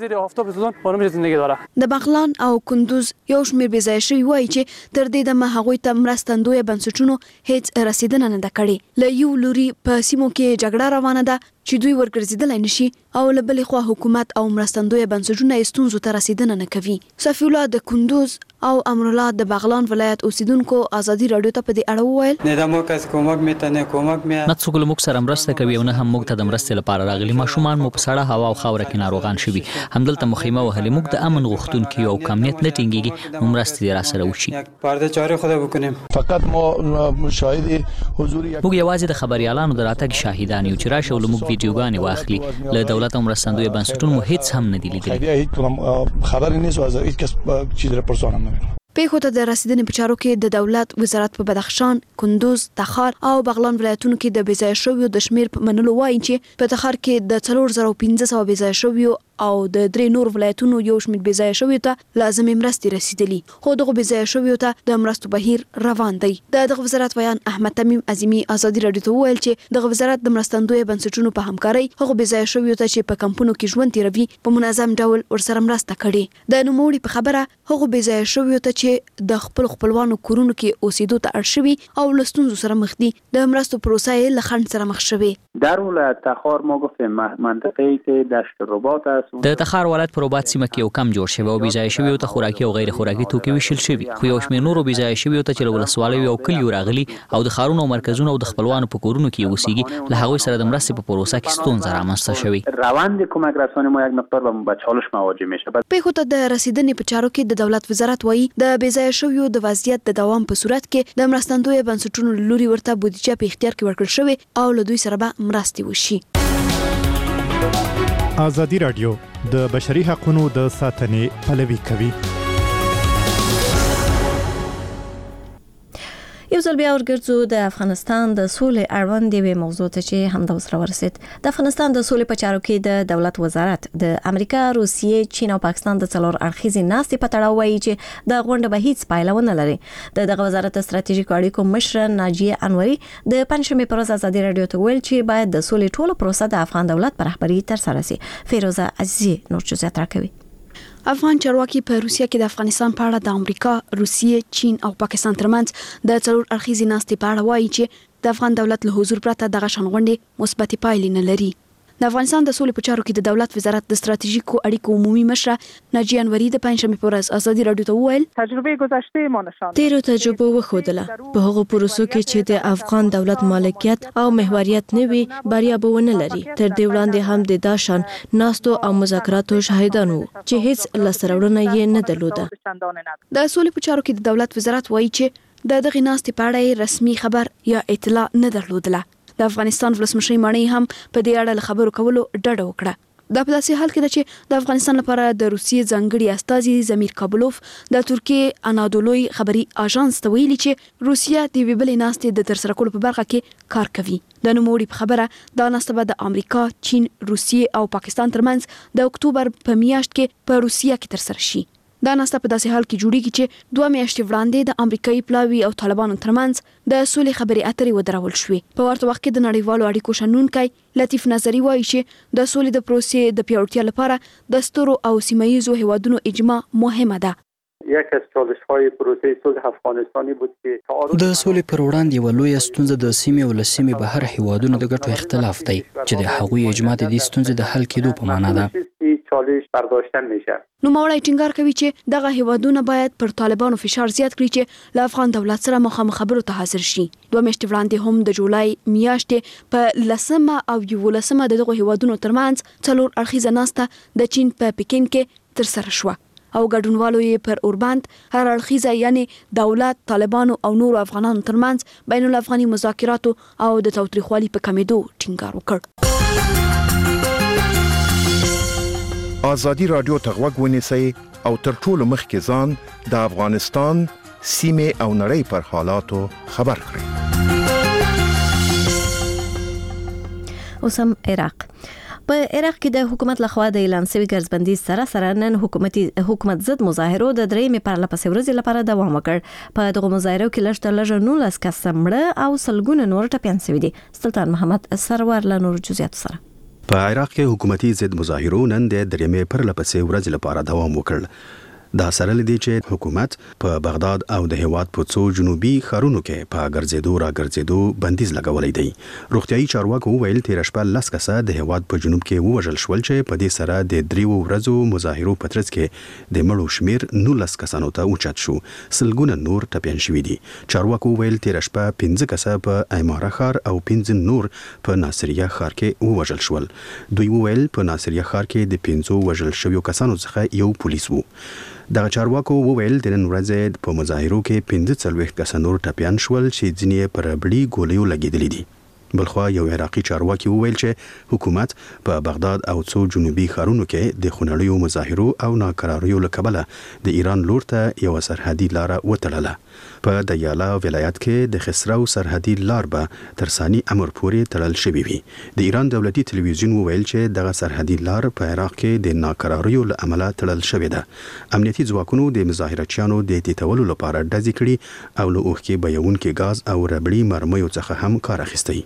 د بغلان او کندوز یو شمیر بې ځایه شوي وایي چې تر دې دمه هغوی ته مرستندویه بنسټونو هیڅ رسیدنه نه ده کړې. له یو لوري په سیمو کې جګړه روانه ده چې دوی ورګرځېدلی نشي او له بلې خوا حکومت او مرستندویه بنسټونه یې ستونزو ته رسیدنه نه کوي. صفي الله د کندوز او امرالله د بغلان ولایت اوسیدونکو ازادي راډیو ته په دې اړه وویل نه د مو کس کومک میتنه کومک مې نه څوک له موږ سره مرسته کوي او نه هم موږ ته د مرستې لپاره راغلي. ماشومان مو په سړه هوا او خاوره کې ناروغان شوي، همدلته مخیمه وهلې. موږ د امن غوښتونکي او کمیت نه ټینګېږي، نو مرستې دې راسره وشي. پرده چاره خدا بکنیم. فقط ما شاهد حضور موږ یوازې د خبريالانو د راتګ شاهدان یو چې راشه او موږ ویډیوګانې واخلي. له دولت او مرستندویه بنسټونو مو هیڅ هم نه دی لیدلی. خبر نیست و از هیچ کس چیز رپورت هم نمی‌کنه. پیښو ته د رسیدنې په چارو کې د دولت وزارت په بدخشان، کندوز، تخار او بغلان ولایتونو کې د بې ځایه شویو د شمیر په منلو وایي چې په تخار کې د څلور زره پنځه سوه بې ځایه شویو او د درې نور ولایتونو یو شمیر بې ځایه شویو ته لازمي مرستې رسیدلي، خو دغه بې ځایه شویو ته د مرستو بهیر روان دی. د دغه وزارت ویان احمد تمیم عظیمي ازادي راډیو ته وویل چې دغه وزارت د مرستندویه بنسټونو په همکارۍ هغه بې ځایه شویو ته چې په کمپونو کې ژوند تیروي په منظم ډول ورسره مرسته کړې. د نوموړي په خبره هغه بې ځایه شویو ته چې د خپل خپلوانو کورونو کې اوسېدو ته اړ شوي او له ستونزو سره مخ دي، د مرستو پروسه یې له خنډ سره مخ شوې. در ولایت تخار ما گفتیم منطقه‌ای که دشت رباط است. د تخار ولایت په رباط سیمه کې یو کم جوړ شوی او بې ځایه شوي ته خوراکي او غیر خوراکي توکي ویشل شوي، خو یو شمېر نورو بې ځایه شوي ته چې له ولسوالیو او کلیو راغلي او د ښارونو او مرکزونو او د خپلوانو په کورونو کې اوسېږي، له هغوی سره د مرستې په پروسه کې ستونزه رامنځته شوې. روند کمک رسانی ما یک مقدار به چالش مواجه میشه. پیښو ته د رسیدنې په چارو کې د دولت وزارت وایي د بې ځایه شویو د وضعیت د دوام په صورت کې د مرستندویه بنسټونو له لوري ورته بودیجه په اختیار کې ورکړل شوې او له دوی سره به مرستې وشي. ازادي راډیو د بشري حقوقو د ساتنې پلوي کوي. یو ځل بیا ورګرځو د افغانستان د سولې اړوند یوې موضوع ته چې همدا اوس راورسید. د افغانستان د سولې په چارو کې د دولت وزارت د امریکا، روسیې، چین او پاکستان د څلور اړخیزې ناستې په تړاو وایي چې د غونډه به هیڅ پایله ونه لري. د دغه وزارت ستراتیژیکو اړیکو مشر ناجیه انوري د پنځشنبې پر ورځ ازادي راډیو ته ویل چې باید د سولې ټوله پروسه د افغان دولت په رهبري ترسره شي. فیروزه عزیزي نور جزئیات راکوي. افغان چارواکي په روسیه کې د افغانستان په اړه د امریکا، روسیې، چین او پاکستان ترمنځ د څلور اړخیزې ناستې په اړه وایي چې د افغان دولت له حضور پرته دغه شان غونډې مثبتې پایلې نه لري. د افغانستان د سولې په چارو کې د دولت وزارت د ستراتیژیکو اړیکو عمومي مشره ناجیه انوري د پنځشنبې په ورځ ازادي راډیو ته وویل تجربه گذشته ما نشان تیرو تجربه وښودله په هغو پروسو کې چې د افغان دولت مالکیت او محوریت نه وي بریا به ونه لري. تر دې وړاندې هم د داشان ناستو او مذاکراتو شاهدان وو چې هیڅ لاسته راوړنه یې نه درلوده. د سولې په چارو کې د دولت وزارت وایي چې د دغې ناستې په اړه رسمي خبر یا اطلاع نه درلودله. د افغانستان ولسمشر مانی هم په دې اړه له خبرو کولو ډډه وکړه. دا په داسې حال کې ده چې د افغانستان لپاره د روسیې ځانګړي استازي زمیر کابلوف د ترکیې انادولوي خبري اژانس ته ویلي چې روسیه د یوې بلې ناستې د ترسره کولو په برخه کې کار کوي. د نوموړي په خبره دا ناسته به د امریکا، چین، روسیې او پاکستان ترمنځ د اکتوبر په میاشت کې په روسیه کې ترسره شي. دا ناسته په داسې حال کې جوړیږي چې دوه میاشتې وړاندې د امریکایي پلاوي او طالبانو ترمنځ د سولې خبرې اترې ودرول شوې. په ورته وخت کې د نړیوالو اړیکو شنونکی لطیف نظری وایي چې د سولې د پروسې د پیاوړتیا لپاره د سترو او سیمه ییزو هیوادونو اجماع مهمه ده. یک از چالش‌های پروسه صلح افغانستانی بود که د سولې پر وړاندې یوه لویه ستونزه د سیمې او له سیمې بهر هیوادونو د ګټو اختلاف دی چې د هغوی اجماع د دې ستونزې د حل کېدو په معنا ده. چالش برداشتن میشه. نوموړی ټینګار کوي چې دغه هیوادونه باید پر طالبانو فشار زیات کړي چې له افغان دولت سره مخامخ خبرو ته حاضر شي. دوه میاشتې وړاندې هم د جولای میاشتې په لسمه او یولسمه د دغه هیوادونو ترمنځ څلور اړخیزه ناسته د چین په پکین کې ترسره شوه او ګډونوالو یې پر اوربند هر اړخیزه یعنی دولت، طالبانو او نورو افغانانو ترمنځ بین الافغاني مذاکراتو او د تاوتریخوالي په کمیدو ټینګار وکړ. ازادي رادیو ته غوږ ونیسئ او تر ټولو مخکې ځان د افغانستان سیمې او نړۍ پر حالاتو خبر کړئ. اوسم عراق. په عراق کې د حکومت لخوا د اعلان شوی ګرځبندي سره سره نن حکومتي حکومت ضد مظاهرو د درېمې پرلپسې ورځې لپاره دوام وکړ. په دغه مظاهرو کې لږ تر لږه نولس کسه مړه او سلګونه نور ټپیان شوي دي. سلطان محمد سرور له نور جزئیات سره. په عراق کې حکومتي ضد مظاهرو نن د درېمې پرلپسې ورځې لپاره دوام وکړ. دا سره لدی چې حکومت په بغداد او د هیواد په څو جنوبي ښارونو کې په ګرځېدو را ګرځېدو بندیز لګولې دی. روغتيایي چارواکو ویل تیر شپه لس کسه د هیواد په جنوب کې ووژل شول چې په دې سره د دریو ورځو مظاهرو په ترڅ کې د مړو شمیر نولس کسانو ته اوچت شو. سلګونه نور ټپیان شوي دي. چارواکو ویل تیر شپه پنځه کسه په ایماره ښار او پنځه نور په ناصریه ښار کې ووژل شول. دوی ویل په ناصریه ښار کې د پنځو وژل شویو کسانو څخه یو پولیس وو. دغه چارواکو وویل د نن ورځې په مظاهرو کې پنځه څلوېښت کسه نور ټپیان شول چې ځینې پر ربړي ګولیو لګېدلې دي. بلخوا یو عراقي چارواکي وویل چې حکومت په بغداد او څو جنوبي ښارونو کې د خونړیو مظاهرو او ناکراریو له کبله د ایران لور ته یو سرحدي لار وتړله. په دیالا ولایت کې د خسرو سرحدي لار به تر ثاني امر پورې تړل شوی وي. د ایران دولتي تلویزیون وویل چې دغه سرحدي لار په عراق کې د ناکراریو له امله تړل شوې ده. امنیتي ځواکونو د مظاهرچیانو د تیتولو لپاره ډزې کړي او له اوښکې بهیونکي ګاز او ربړي مرمیو څخه هم کار اخیستی.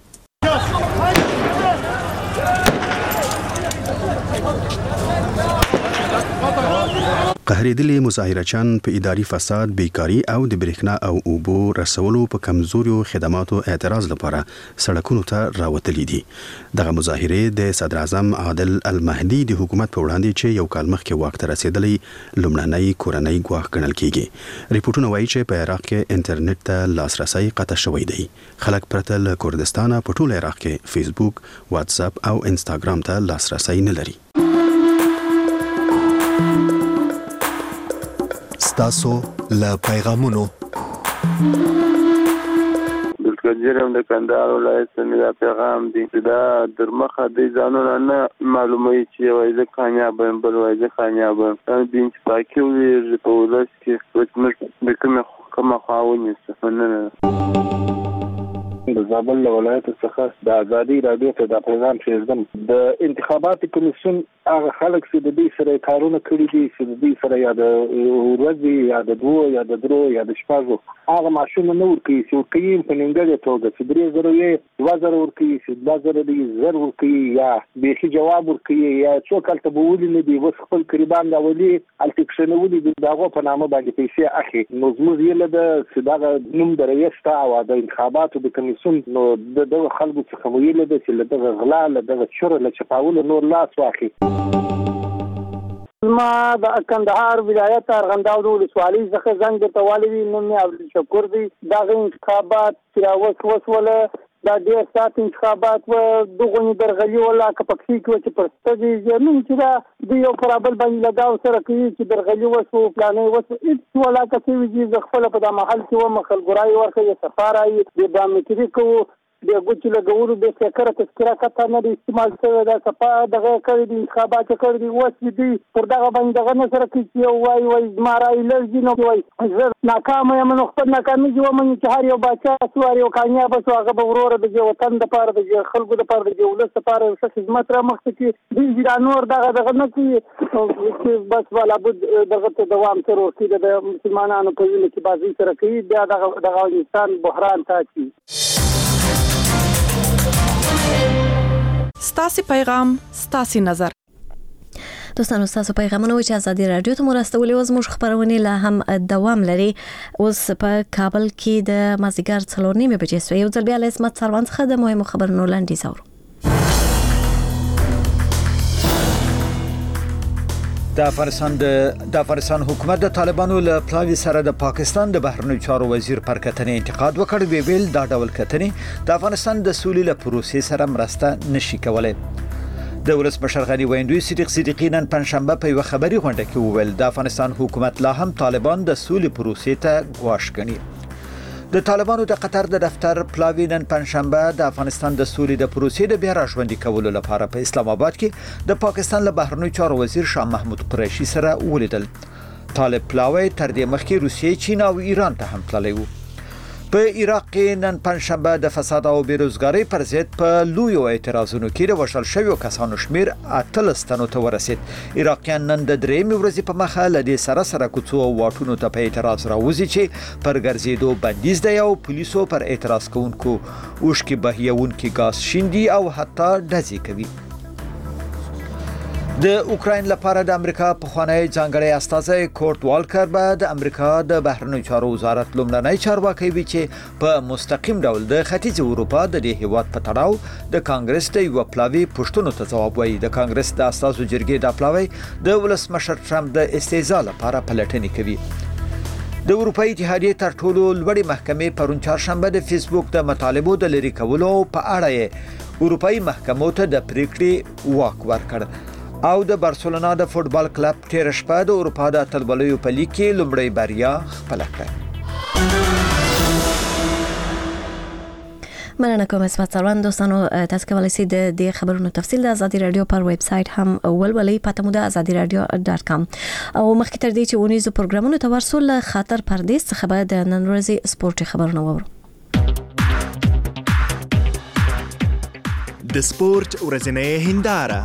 قهرېدلي مظاهرچیان په اداري فساد، بیکاري او د برېښنا او اوبو رسولو په کمزوریو خدماتو اعتراض لپاره سړکونو ته راوتلي دي. دغه مظاهرې د صدر اعظم عادل المهدي د حکومت په وړاندې چې یو کال مخکې واک ته رسېدلی لومړنی کورنۍ ګواښ ګڼل کیږي. ریپورتونه وایي چې په عراق کې انټرنیټ ته لاسرسی قطع شوی دی. خلک پرته له کردستانه په ټول عراق کې فیسبوک، واتس اپ او انسټاګرام ته لاسرسی نه لري. ستاسو له پیغامونو دلکجرم د کندهار ولایت څخه پیغام دی دا درمخه د ځانونه نه معلومه چې وایي ځکه کامیاب یم بل وایي ځکه کامیاب یم دین چې پاکي وي په ولس کې وڅ د کومه کومه خاوني څه نه د زابل ولایت څخه د ازادي رادیو ته د پیغام شیزم د انتخاباتي کمیسیون هغه خلک چې د دې سره کارونه کړی دي چې د دې سره یا د ورځې یا د دوه یا د درو یا د شپږو هغه ماشوم نه ورکي چې کوي په نیمګړې توګه چې درې زره یې دوه زره ورکي چې دوه زره دې زر ورکي یا بيخي جواب ورکي یا څوک کله به ولې نه دی وس خپل قربان دا ولي الټکشنولي د داغه په نامه باندې پیسې اخی نو زموږ یې له د دغه نوم درېستا او د انتخاباتو د کمیسیون نو د خلکو څخه ویل د چې له دغه غلا له دغه شر له چپاول نور لاس واخی. ما د کندهار ولایت ارغنداو ولسوالۍ څخه زنګ ته والي نوم مې عبد الشکور دی. دا انتخابات چې اوس وسوله دا ډېر سات انتخابات و دغه درغلي ولا کپکسي کې چې پرستدي زمين چې دا د یو پرابل باندې لگاو سره کوي چې درغلي وسو پلانې وسو هیڅ ولا کوي چې خپل په د محل کې و مخل ګرای ورکه سفارای د بامتري کو د ګوتې لګولو د فکر تذکره کته نه استعمال شوی دا صفه دغه کړی د انتخابات کړی دی اوس دې پر دغه باندې دغه نه سره کې یو وای وای زماره لږ نو وای زه ناکام یم نو خپل ناکامي جو من چې هر یو بچا سوار یو کامیاب شو هغه به ورور د وطن د پاره د خلکو د پاره د ولس لپاره څه خدمت را مخ کې دې ځانور دغه دغه نه کې بس ولا بد دغه ته دوام سره ورته د مسلمانانو په وینه کې بازي سره کوي بیا دغه دغه افغانستان بحران ته اچي. ستاسو پیغام ستاسو نظر. دوستانو تاسو پیغامونه چې ازادي رادیو ته مرستولې و زموږ خبرونه لا هم دوام لري. اوس په کابل کې د مازیګر څلور نیمه بجې سوی یو ځل بیا له اسمت سروان څخه د مهمو خبرونو لاندې زاورو. د افغانستان د افغانستان حکومت د طالبانو له پلاوي سره د پاکستان د بهرنیو چارو وزیر پر کتنې انتقاد وکړ. وی ویل دا ډول کتنې د افغانستان د سولې له پروسې سره مرسته نشي کولای. د ولسمشر غنی ویندوی صدیق صدیقی نن پنځشنبه په یو خبري غونډه کې وویل د افغانستان حکومت لا هم طالبان د سولې پروسې ته ګواښ ګڼي. د طالبانو د قطر د دفتر پلاوی نن پنځشنبه د افغانستان د سولې د پروسې د بیا راژوندي کولو لپاره په اسلام آباد کې د پاکستان له بهرنیو چارو وزیر شاه محمود قریشي سره ولیدل. طالب پلاوی تر دې مخکې روسیې، چین او ایران ته هم تللی و. په عراق کې نن پنځشنبه د فساد او بیروزګاری پر ضد په لویو اعتراضونو کې د وژل شویو کسانو شمیر اتلس تنو ته ورسید. عراقیان نن د درېیمې ورځې په مخه له دې سره سره کوڅو او واټونو ته په اعتراض راوځي چې پر ګرځېدو بندیز دی او پولیسو پر اعتراض کوونکو اوښکې بهیونکي ګاز شیندي او حتی ډزې کوي. د اوکراین لپاره د امریکا پخوانی ځانګړی استازی کورټ والکر به د امریکا د بهرنیو چارو وزارت لومړنی چارواکي وي چې په مستقیم ډول د ختیځ اروپا د دې هیواد په تړاو د کانګرس د یو پلاوي پښتنو ته ځواب وایي. د کانګرس د استازو جرګې د پلاوي د ولسمشر ټرمپ د استهزاء لپاره پلټنې کوي. د اروپאי اتحادیې تر ټولو لوړې محکمې پرون چهارشنبه د فیسبوک د مطالبو د لرې کولو په اړه یې اروپאי محکمو ته د پریکړې واک ورکړ او د بارسلونا د فوتبال کلب تیر شپه د اروپا د اتلبلیو په لیګ کې لومړی بریا خپل کړه. مننه کوم اسمت سروان. دوستانو تاسو کولی شئ د دې خبرونو تفصیل د ازادي رادیو پر ویب سټ هم ولولئ پته مو د ازادي رادیو ډاټ کام. او مخکې تر دې چې ونیزو پروګرامونو ته ورسول خاطر پردیس څخه به د نن ورځې سپورتي خبرونه وورو. د سپورت ورځنۍ هنداره.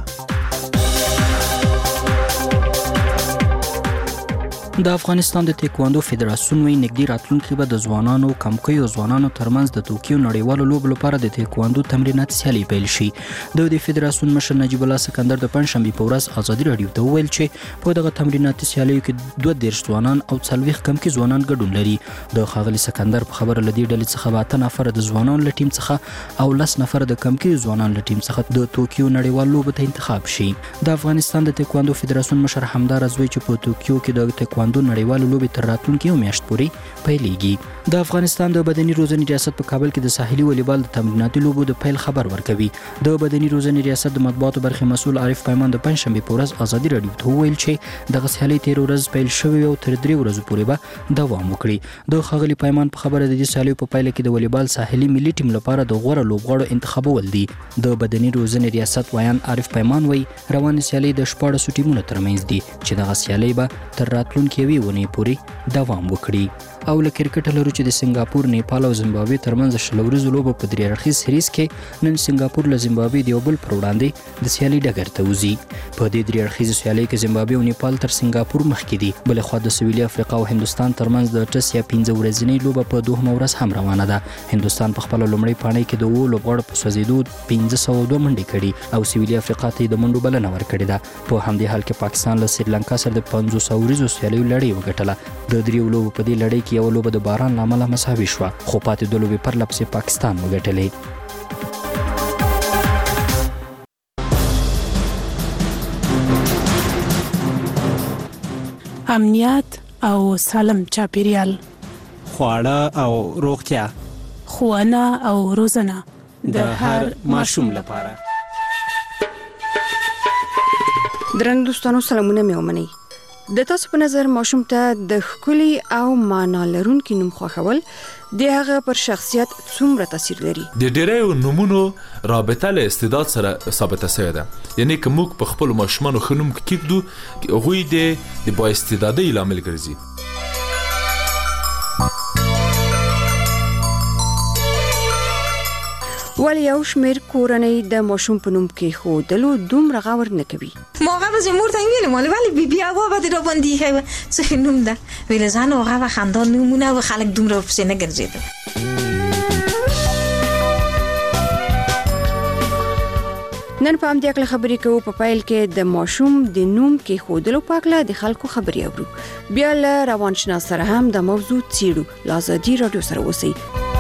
د افغانستان د تایکواندو فدراسیون وی نګدي راتلونکي به د ځوانانو کمکیو ځوانانو ترمنځ د توکیو نړیوالو لوبو لپاره د تایکواندو تمرینات سیالي پیل شي. د دې فدراسیون مشر نجیب الله سکندر د پنځشنبه په ورځ ازادي رادیو ته ویل چې په دغه تمرینات سیالیو کې دوه دیرش ځوانان او څلوېښت کمکي ځوانان ګډون لري. د ښاغلي سکندر په خبره لدی ډلې څخه به اته نفر د ځوانانو له ټیم څخه او لس نفر د کمکي ځوانانو له ټیم څخه د توکیو نړیوال لوبو ته انتخاب شي. د افغانستان د تایکواندو فدراسیون مشر همدار ازوی چې په توکیو کې د تایکواندو نړیوالو لوبې تر راتلونکي میاشت پورې پیلېږي. د افغانستان د بدني روزنې ریاست په کابل کې د ساحلي والیبال د تمریناتي لوبو د پیل خبر ورکوي. د بدني روزنې ریاست د مطبوعاتو برخې مسؤل عارف پیمان د پنځشنبه په ورځ ازادي رادیو ته ویل چې دغه سیالي تیر ورځ پیل شوې او تر درې ورځې پورې به دوام وکړي. د ښاغلي پیمان په خبره د دې سیالي په پیل کې د والیبال ساحلي ملي ټیم لپاره د غوړه لوبغاړو انتخابول دي. د بدني روزنې ریاست ویان عارف پیمان وی روان سیالي د شپاړسو ټیمونو ترمنځ دي چې دغه سیالي به تر راتلونکي یوې ونې پورې دوام وکړي. او له کرکټ لرو چې د سنگاپور، نیپال او زیمبابوې ترمنځ شل ورځو لوبه په درې اړخیز سریز کې نن سنگاپور له زیمبابوې د یو بل پر وړاندې د سیالي ډګر ته وځي. په دې درې اړخیز سیالي کې زیمبابوې او نیپال تر سنگاپور مخکې دي. بل خو د سویلي افریقا او هندستان ترمنځ د ټس یا پنځه ورځنۍ لوبه په دوه ورځ هم روانه ده. هندستان په خپل لومړی پاڼۍ کې د وو لوبغاړو په سوځېدو پنځه سوه دوه منډې کړي او سویلي افریقا ته د منډو بلنه ورکړې ده. په همدې حال کې پاکستان له سریلانکا سره د پنځوس ورځو سیالیو لړۍ وګټله. د دریو لوبو په دې لړۍ کې یو لوبه د باران له امله مساوي شوه خو پاتې دوه لوبې پرله پسې پاکستان وګټلې. امنیت او سالم چاپیریال، خواړه او روغتیا، ښوونه او روزنه د هر ماشوم لپاره. درنو دوستانو سلامونه مې ومنئ. د تاسو په نظر ماشوم ته د ښکلي او معنا لرونکي نوم خوښول د هغه پر شخصیت څومره تاثیر لري؟ د ډېرو نومونو رابطه له استعداد سره ثابته شوې ده، یعنی که موږ په خپل ماشومانو ښه نوم کېږدو هغوی د با استعدادۍ لامل ګرځي. ولی یو شمیر کورنۍ د ماشوم په نوم کې خودلو دومره غور نه کوي. ما هغه به مور ته ویل مال ولی بی بی هغه به در باندې هغه څه نوم ده ویل زان هغه خاندان نمونه و خلک دومره پسې نه ګرځیدل. نن په همدې اړه خبرې کوو. په پایل کې د ماشوم د نوم کې خودلو په اړه د خلکو خبرې اورو. بیا له روانشناس سره هم د موضوع څیړو. لازادي رادیو سره اوسئ.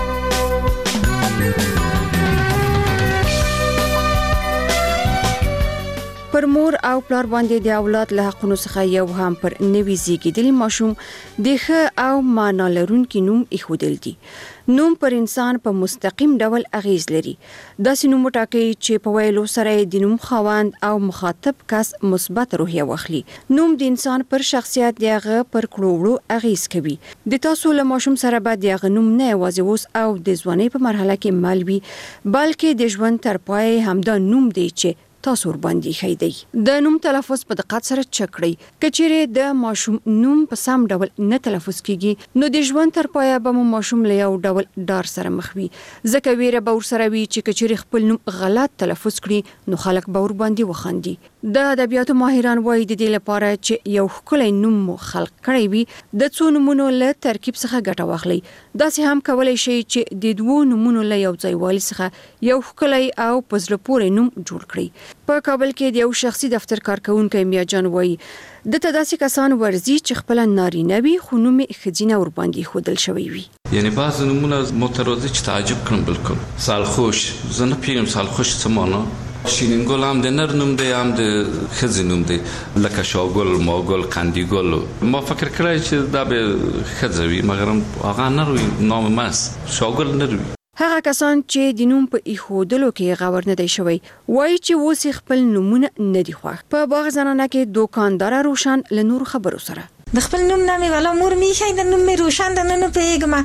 پر مور او پلار باندې د اولاد له حقونو څخه یو هم پر نوي زیږیدلي ماشوم د ښه او معنا لرونکي نوم ایښودل دي. نوم پر انسان په مستقیم ډول اغیز لري. داسې نوم وټاکئ چې په ویلو سره د نوم خاوند او مخاطب کس مثبت روحیه واخلي. نوم د انسان پر شخصیت دغه پر کړوړو اغیز کوي. د تاسو له ماشوم سره به دغه نوم نه یوازې اوس او د ځوانۍ په مرحله کې مل وي، بلکې د ژوند تر پای همدا نوم دی چې تاسو ور باندې خېدی. د نوم تلفظ په دقت سره چک کړئ. کچېره د ماشوم نوم په سم ډول نه تلفظ کیږي نو د ژوند تر پایه به ماشوم له یو ډول ډار سره مخ وي. ځکه ویره به ور سره وي چې کچېره خپل نوم غلط تلفظ کړي نو خلک به ور باندې وخاندي. د ادبیاتو ماهران وایي د دې لپاره چې یو ښکلی نوم مو خلق کړی وي د څو نومونو له ترکیب څخه ګټه واخلئ. داسې هم کولای شئ چې د دوو نومونو له یو ځای والي څخه یو ښکلی او په زړه پورې نوم جوړ کړئ. په کابل کې د یو شخصي دفتر کارکونکو میا جان وایي د تداسي کسان ورزي چې خپل نارینه وي خو نوم خځینه ور باندې خودل شوی وي. یعنی بعض نمونه مترادف چې تعجب کړم بالکل. سالخوش زه نه پیږم سالخوش څه معنا. شیرین ګل هم د نر نوم دی هم د ښځې نوم دی لکه شاګل، ماګل، قندیګل. ما فکر کړی چې دا به ښځه وي مګر هغه نر وي، نام ماس شاګل نر وي. هغه کسان چې د نوم په ایښودلو کې غور نه دی شوی وایي چې اوس خپل نومونه نه دی خوښ. په باغ زنانه کې دوکاندار روشن له نور خبرو سره د خپل نوم نامې والا مور می خای د نوم می روشن د نه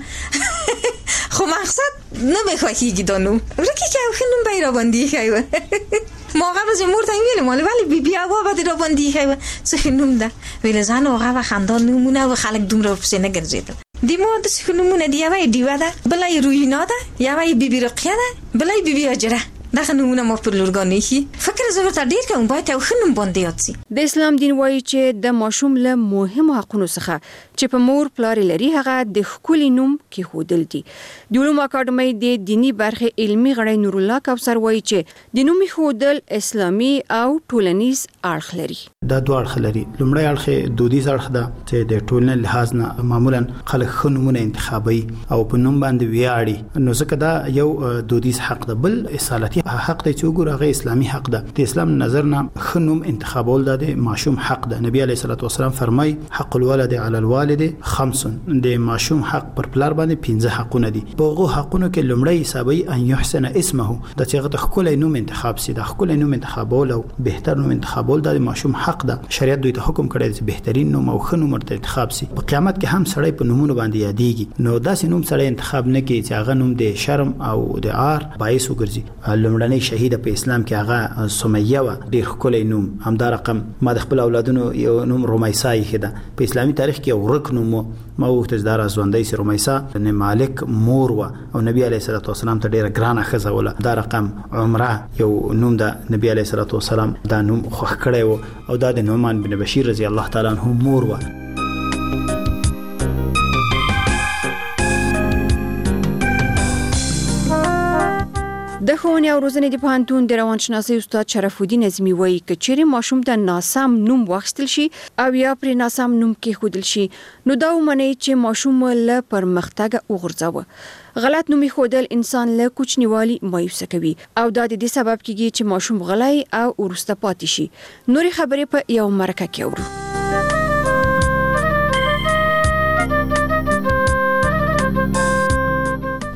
پیګما خو مقصد نه مې خوښیږي دا نوم ورکه چې خو نوم به را باندې خای ما هغه به مور ته ویل مال ولی بی بی هغه به را باندې خای څه نوم ده ویل زان هغه خاندان نومونه و خلک دومره پسې نه ګرځیدل. دی مو د سکونمونه دی یوه دیوه ده بلای روینا ده یوه بی بی رقیه ده بلای بی بی اجره دغه نمونه ما پر لورګانې شي فکر زه ورته ډیر کوم باید یو ښه نوم باندې یاد سي. د اسلام دین وایي چې د ماشوم له مهمو حقونو څخه چې په مور پلار لري هغه د ښکلي نوم کېښودل دي. د علومو اکاډمۍ د دینی برخې علمي غړی نور الله کوثر وایي چې د نوم ایښودل اسلامي او ټولنیز اړخ لري. دا دوه اړخ لري. لومړی اړخ دودیز اړخ ده چې د ټولنې لحاظ نه معمولا خلک ښه نومونه انتخابوي او په نوم باندې ویاړي نو ځکه دا یو دودیز حق ده. بل اصالتي حق دی چې وګوره هغه اسلامي حق ده. د اسلام نظر نه ښه نوم انتخابول د ماشوم حق ده. نبی علیه الصلاه والسلام فرمای حق الولد علی الوالد خمس. د ماشوم حق پر پلار باندې پنځه حقونه دي. په هغه حقونو کې لومړی حسابي ان يحسن اسمه د چې هغه خپل نوم انتخاب سي. د خپل نوم انتخابول او بهتر نوم انتخابول د ماشوم حق ده. شریعت دوی ته حکم کړی چې بهترین نوم او ښه نوم ورته انتخاب سي. په قیامت کې هم سړی په نومونو باندې یادېږي نو داسې نوم سړی انتخاب نه کوي چې هغه نوم د شرم او د عار باعث وګرځي. لومړنۍ شهیده په اسلام کې هغه سمیه و ډیر ښکلی نوم. همدا رقم ما د خپل اولادونو یو نوم رومیسا یې ده. په اسلامي تاریخ کې یو ورک نوم ما وغوښتل چې دا را ژوندی سي. رومیسا نه مالک مور و او نبی علیه الصلاه والسلام ته ډیره ګرانه ښځه وله. دا رقم عمره یو نوم ده. نبی علیه الصلاه والسلام دا نوم خوښ کړی و او دا د نعمان بن بشیر رضی الله تعالی عنه مور و. د ښوونې او روزنې د پوهنتون د روانشناسۍ استاد شرف الدین اعظمي وایي که چیرې ماشوم ته ناسم نوم واخیستل شي او یا پرې ناسم نوم کېښودل شي نو دا ومنئ چې ماشوم له پرمختګه وغورځوه. غلط نوم ایښودل انسان له کوچنیوالي مایوسه کوي او دا د دې سبب کیږي چې ماشوم غلی او وروسته پاتې شي. نورې خبرې په یو مرکه کې اورو.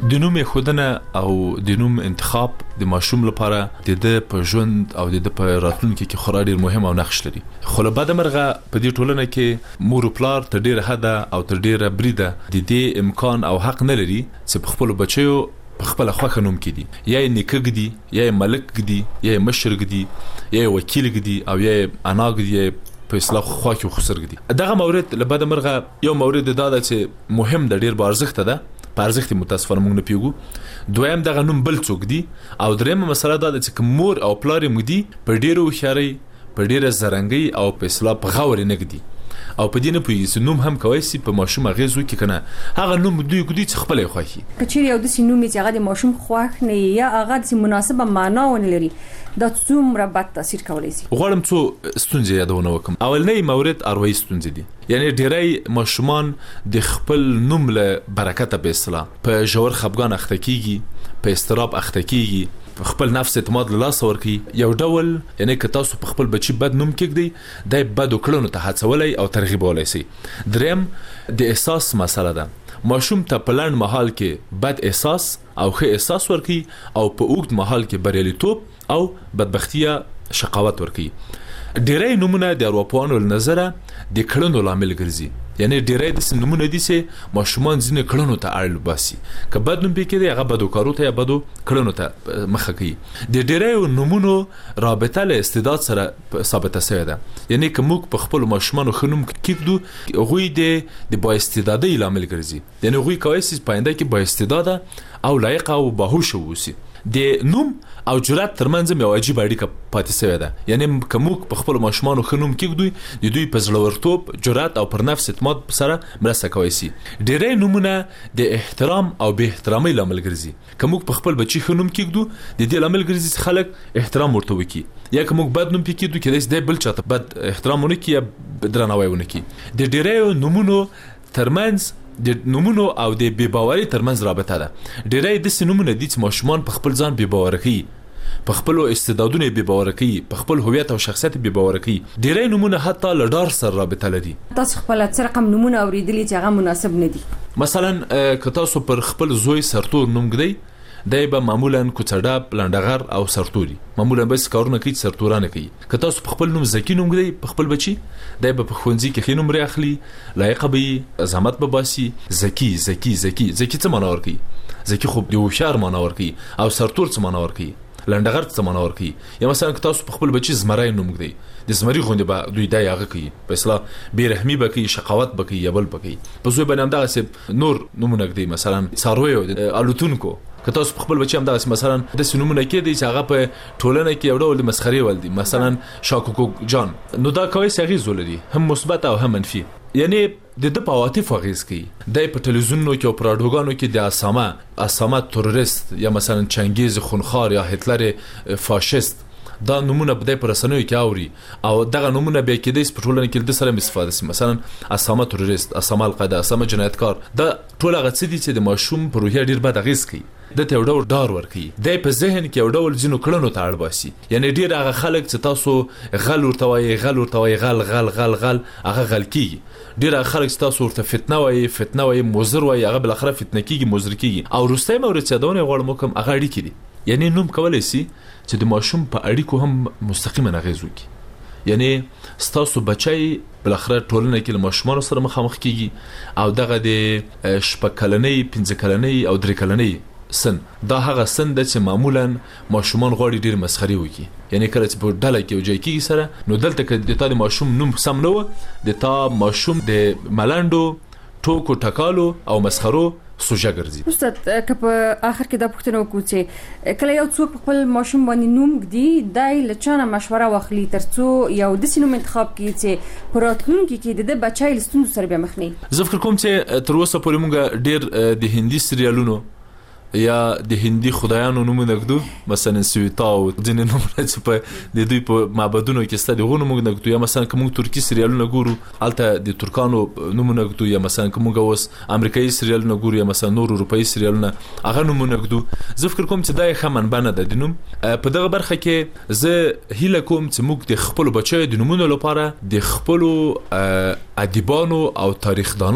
د نوم خودنه او د نوم انتخاب د ماشوم لپاره د د په ژوند او د د په راتلونکي کې خورا ډیر مهم او نقش لري. خو له بده مرغه په دې ټولنه کې مور او پلار تر ډیره حد او تر ډیره بریده د دې امکان او حق نه لري چې په خپل بچیو په خپل خوخه نوم کړي، یا نیکه ګدي، یا ملک ګدي، یا مشر ګدي، یا وکیل ګدي، او یا انا ګدي په اصلاح خو کې خسر ګدي. دغه مورد له بده مرغه یو مورد دا ده چې مهم د ډیر بارزښت ده، په ارزښت متاسفانه موږ نه پیګو. دویم دغه نوم بل څوک دي، او درېمه مسله دا ده چې مور او پلار مودي په ډیرو خیاري په ډیره زرنګي او په اصلاح په غوړ نه ګدي، او په دینه په نوم هم کوي سي په ماشوم غیزو کې کنه هغه نوم دوی ګدي چې خپل خوخي کچیر یو د سینوم چې هغه د ماشوم خوښ نه یا هغه د مناسبه معنا ونه لري د څومره بد تاثیر کولی شي. غواړم څو ستونزې یادونه وکم. اولنې مورد اروي ستونزې دي، یعنی ډیری ماشومان د خپل نوم له برکته په اصطلاح په جوړ خپګان اخته کیږي، په استراب اخته کیږي، خپل نفس اعتماد له لاس ورکی. یو ډول یعنی که تاسو په خپل بچی بد نوم کېږدئ د بد کړنو ته هڅولای او ترغیب ولای شي. دریم د احساس مسله ده، ماشوم ته په لنډ مهال کې بد احساس او ښه احساس ورکی او په اوږد مهال کې بریالیتوب او بدبختیه شقاوت ورکی. ډیری نمونه د اروپایانو له نظره د کړنو لامل ګرځي، یعنی ډیری د نمونه دي چې ماشومان ځینې کړنو ته اړ باسي، که بد نوم پکې دی هغه بدو کارو ته یا بدو کړنو ته مخه کوي. د ډیری نمونو رابطه له استعداد سره ثابته شوې ده، یعنی که موږ په خپل ماشومانو خنوم کېږدو هغوی د د با استعدادۍ لامل ګرځي، یعنی هغوی کولی شي په آینده کې با استعداده او لایق او باهوش واوسي. د نوم او جرأت ترمنځ یو عجیب اړیکه پاتې شوې ده، یعنی که موږ په خپل ماشومانو خنوم کېږدو د دوی په زړورتوب، جرأت او پر نفس اعتماد سره مرسته کوي شي. ډیری نمونه د احترام او به احترامۍ لامل ګرځي، که موږ په خپل بچی خنوم کېږدو د دې لامل ګرځي چې خلک احترام ورته وکړي، یا که موږ بد نوم پکېږدو کېدای شي د بل چاته بد احترام ونه کړي یا درناوی ونه کړي. د ډیری نمونو ترمنځ د نمونو او د بې باورۍ ترمنځ رابطه ده. ډیری داسې نمونه دي چې ماشومان په خپل ځان بې باوره کوي، په خپل استعدادونو بې باوره کوي، په خپل هویت او شخصیت بې باوره کوي. ډیری نمونه حتی له ډار سره رابطه لري. تاسو خپل څه رقم نمونه اوریدلی چې هغه مناسب نه دي؟ مثلا که تاسو پر خپل زوی سرتور نوم ږدئ، دای به معمولا کوڅډاپ، لنډغر او سرتوري معمولا بس کارونه کوي، سرتورانه کوي. که تاسو په خپل نوم زکی نوم ږدئ په خپل بچي، دای به په ښوونځي کې ښه نوم اخلي، لایق به زحمت به باسي. زکی زکی زکی زکی څه معنا ورکوي؟ زکی خو د هوښیار معنا ورکوي، او سرتور څه معنا ورکوي؟ لنډغر څه معنا ورکوي. یا مثلا که تاسو په خپل بچي زمری نوم ږدئ، د زمری غوندې به دوی دا یاغه کوي، په اصطلاح بې رحمي به کوي، شقاوت به کوي، یا بل به کوي. په زوی باندې همدغسې نور نومونه ږدئ، مثلا څارویو، الوتونکو. که تاسو په خپل بچی هم دغسې مثلا داسې نومونه کېدی چې هغه په ټولنه کې یو ډول د مسخرې ول دي، مثلا شاکوکو جان، نو دا کولی شي اغېز ولري، هم مثبت او هم منفي. یعنی د ده په عواطفو اغېز کوي. دی په تلویزیونونو کې او په راډیوګانو کې د اسامه اسامه تروریست، یا مثلا چنګیز خونخوار، یا هتلر فاشیست، دا نمونه به د پرسنوي کې اوري، او دغه نمونه به کې د سپټولن کې د سره استفاده شي. مثلا اسامه تروریست، اسامه القاعده، اسامه جنایتکار، دا ټول هغه څه دي چې د ماشوم په روحیه ډیر بد اغېز کوي، د ته یو ډول ډار ورکوي، د په ذهن کې یو ډول ځینو کړنو ته اړ باسي. یعنی ډیر هغه خلک چې تاسو غل ورته وایي، غل ورته وایي، غل غل غل غل هغه غل کیږي. ډیر هغه خلک چې تاسو ورته فتنه وایي، فتنه وایي، مضر وایي، هغه بل اخره فتنه کیږي، مضر کیږي. او وروستی مورد چې دونه غواړم کوم هغه اړیکې دي. یعنی نوم کولی شي چې د ماشوم په اړیکو هم مستقیما اغېز وکړي. یعنی ستاسو بچی بل اخره ټولنه کې له ماشومانو سره مخامخ کیږي، او دغه د شپږ کلنۍ، پنځه کلنۍ او درې کلنۍ سن، دا هغه سن ده چې معمولا ماشومان غواړي ډیر مسخري وکړي. یعنی کله چې په ډله کې یو ځای کېږي سره، نو دلته که د تا د ماشوم نوم سم نه و، د تا ماشوم د ملنډو، ټوکو ټکالو او مسخرو سوژه ګرځي. استاد که په آخر کې دا پوښتنه وکړو چې کله یو څوک خپل ماشوم باندې نوم ږدي، دی له چا نه مشوره واخلي ترڅو یو داسې نوم انتخاب کړي چې په راتلونکي کې د ده بچی له ستونزو سره بیا مخ نه وي؟ زه فکر کوم چې تر اوسه پورې موږ ډېر د هندي سریالونو یا د هندي خدایانو نومونه ږدو، مثلا سویتا او ځینې نومونه چې په د دوی په معبدونو کې شته د هغو نومونه ږدو، یا مثلا که موږ ترکي سریالونه ګورو هلته د ترکانو نومونه ږدو، یا مثلا که موږ اوس امریکایي سریالونه ګورو، یا مثلا نور اروپایي سریالونه هغه نومونه ږدو. زه فکر کوم چې دا یې ښه منبع نه ده د نوم. په دغه برخه کې زه هیله کوم چې موږ د خپلو بچیو د نومونو لپاره د خپلو ادیبانو او تاریخدانانو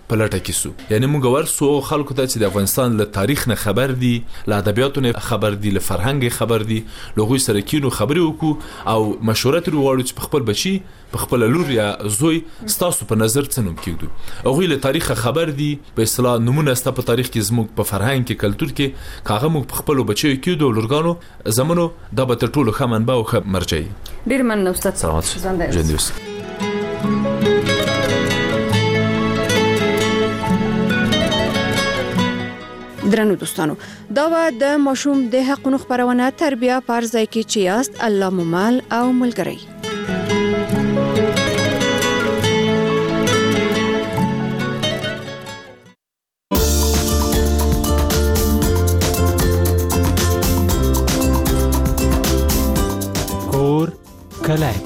په لټه کې سو. یعنی موږ ورسو خلکو ته چې د افغانستان له تاریخ نه خبر دي، له ادبیاتو نه خبر دي، له فرهنګ خبر دي، لغوي سره کینو خبرې وکړو او مشوره ترې وغواړو چې په خپل بچي، په خپل لور یا زوی ستاسو په نظر څه نوم کېږدو. هغوی له تاریخ خبر دي، په اصطلاح نمونه ستا په تاریخ کې زموږ په فرهنګ کې کلتور کې کاغه موږ په خپل بچیو کېږدو لورګانو زمونو دا به تر ټولو ښه منبع او ښه مرجع. ډېر مننه استاد. سلامات ژوندي اوسئ. درنو دوستانو، دا و د ماشوم د حقونو خبرونه تربیه پر ځای کې چې یاست الله ممال او ملګری. کور کلی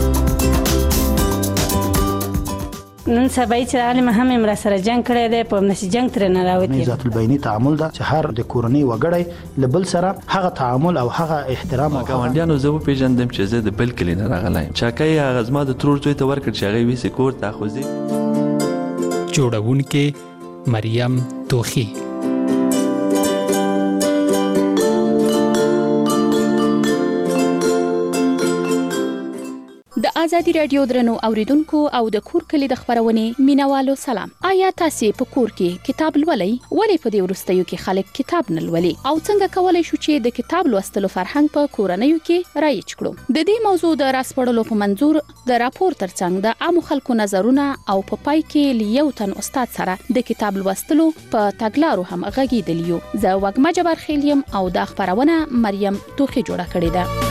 نن سبا چې عالم هم امر سره جنگ کړی دی، په نشي جنگ تر نه راوتی. ذات البینی تعامل دا چې هر د کورنۍ وګړي لبل سره هغه تعامل او هغه احترام او ګاونډیانو زه په پیژندم چې زه د بل کلی نه راغلی یم. چاکای هغه زما د ترور زوی ته ورکړ چې هغه ویسې کور ته خوځي. جوړونکې مریم توخی. د آزادی رادیو درنو اوریدونکو او د کور کلی د خبرونې مینوالو سلام. آیا تاسو په کور کې کتاب لولئ؟ ولې په دې ورستیو کې خلک کتاب نه لولي؟ او څنګه کولای شو چې د کتاب لوستلو فرهنګ په کورنیو کې رایج کړو؟ د دې موضوع د راسپړلو په منظور د راپور ترڅنګ د عام خلکو نظرونه او په پای کې لیو تن استاد سره د کتاب لوستلو په تګلارو هم غږیدلیو. زه وګما جبر خیلیم او د خبرونه مریم توخی جوړه کړې ده.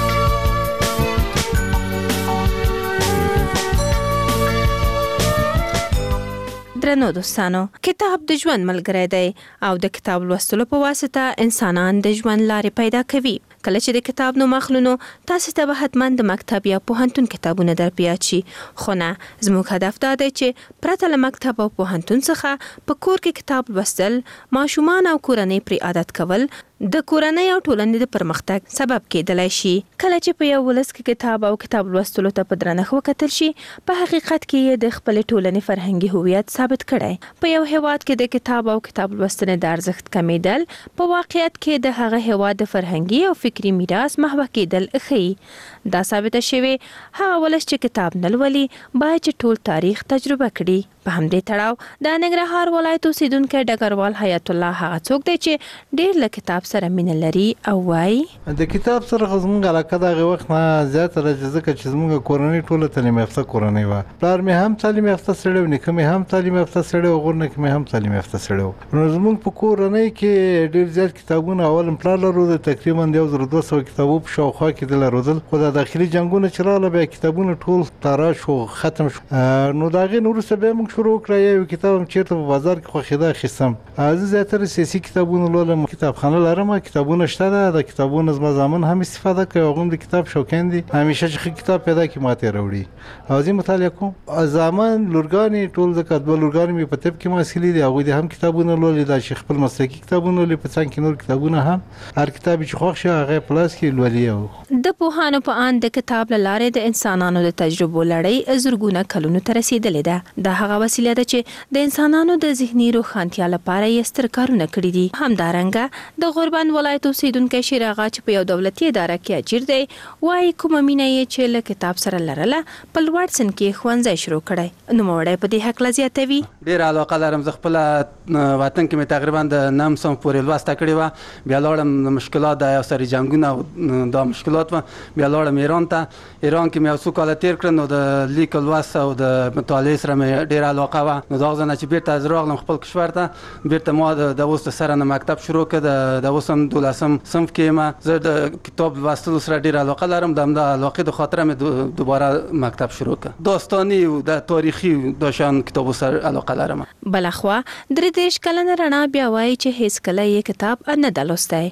درنو دوستانو، کتاب د ژوند ملګری دی او د کتاب لوستلو په واسطه انسانان د ژوند لارې پیدا کوي. کله چې د کتاب نوم اخلو تاسو ته به حتما د مکتب یا پوهنتون کتابونه در پیاد شي، خو نه، زموږ هدف دا دی چې پرته له مکتب او پوهنتون څخه په کور کې کتاب لوستل، ماشومان او کورنۍ پرې عادت کول د کورنۍ او ټولنې د پرمختګ سبب کېدلی شي. کله چې په یو ولس کې کتاب او کتاب لوستلو ته په درنښت وکتل شي، په حقیقت کې یې د خپل ټولنې فرهنګي هویت ثابت کړی. په یو هیواد کې د کتاب او کتاب لوستنې د ارزښت کمیدل په واقعیت کې د هغه هیواد د فرهنګي او فکري میراث محو کېدل ښیي. دا ثابته شوې هغه ولس چې کتاب نه لولي باید چې ټول تاریخ تجربه کړي. په همدې تړاو د ننګرهار ولایت اوسیدونکی ډګروال حیات الله هغه څوک دی چې ډېر له کتاب سره مینه لري او وایي د کتاب سره زموږ علاقه دغه وخت نه زیاته راځي ځکه چې زموږ کورنۍ ټوله تعلیم یافته کورنۍ وه. پلار مې هم تعلیم یافته سړی و، نیکه مې هم تعلیم یافته سړی و، غورنه کې مې هم تعلیم یافته سړی و. نو زموږ په کورنۍ کې ډېر زیات کتابونه اول پلار لرو، تقریبا د یو زر دوه سوه کتابو په شاوخوا کې د لرودل، خو د داخلي جنګونه چې راغله بیا کتابونه ټول تاراش او ختم شو. نو د هغې نه وروسته بیا موږ شروع وکړه یو کتاب هم چیرته په بازار کې خوښېده اخیستم. زه زیاتره سیاسي کتابونه لولم، کتابخانه لرم، کتابونه شته ده، د کتابونو زما زامن هم استفاده کوي، هغوی هم د کتاب شوقین دي، همیشه چې ښه کتاب پیدا کړي ما ته یې راوړي او زه مطالعه کوم. زامن لورګانې ټول ځکه دوه لورګانې مې په طب کې محصلې دي، هغوی دې هم کتابونه لولي، دا چې خپل مسلکي کتابونه لولي، په څنګ کې نور کتابونه هم هر کتاب چې خوښ شي هغه په لاس کې لولي. د پوهانو په اند د کتاب له لارې د انسانانو د تجربو لړۍ زرګونه کلونو ته رسیدلې ده. دا هغه وسیله ده چې د انسانانو د ذهني روښانتیا لپاره یې ستر کارونه کړي دي. همدارنګه د غوربند ولایت اوسیدونکی شیر آغا چې په یو دولتي اداره کې اجیر دی وایي کومه مینه یې چې له کتاب سره لرله په لوړ سن کې ښوونځی شروع کړی. نوموړی په دې هکله زیاتوي ډېره علاقه لرم، زه خپله وطن کې مې تقریبا د نهم صنف پورې لوسته کړې وه، بیا لاړم د مشکلات د یو سري جنګونه او دا مشکلات وه، بیا لاړم ایران ته. ایران کې مې یو څو کاله تېر کړل، نو د لیک لوست او د مطالعې سره مې ډېره علاقه وه. نو دا ځنه چې بیرته زه راغلم خپل کشور ته، بیرته ما د اوس د سره نه مکتب شروع کړ، د اوس هم دولسم صنف کې یم. زه د کتاب لوستلو سره ډېره علاقه لرم، د همدا علاقې د خاطره مې دوباره مکتب شروع کړ. داستاني او د تاریخي د شان کتابو سره علاقه لرم. بلخوا درې دېرش کلنه رڼا بیا وایي چې هیڅ کله یې کتاب نه ده لوستی.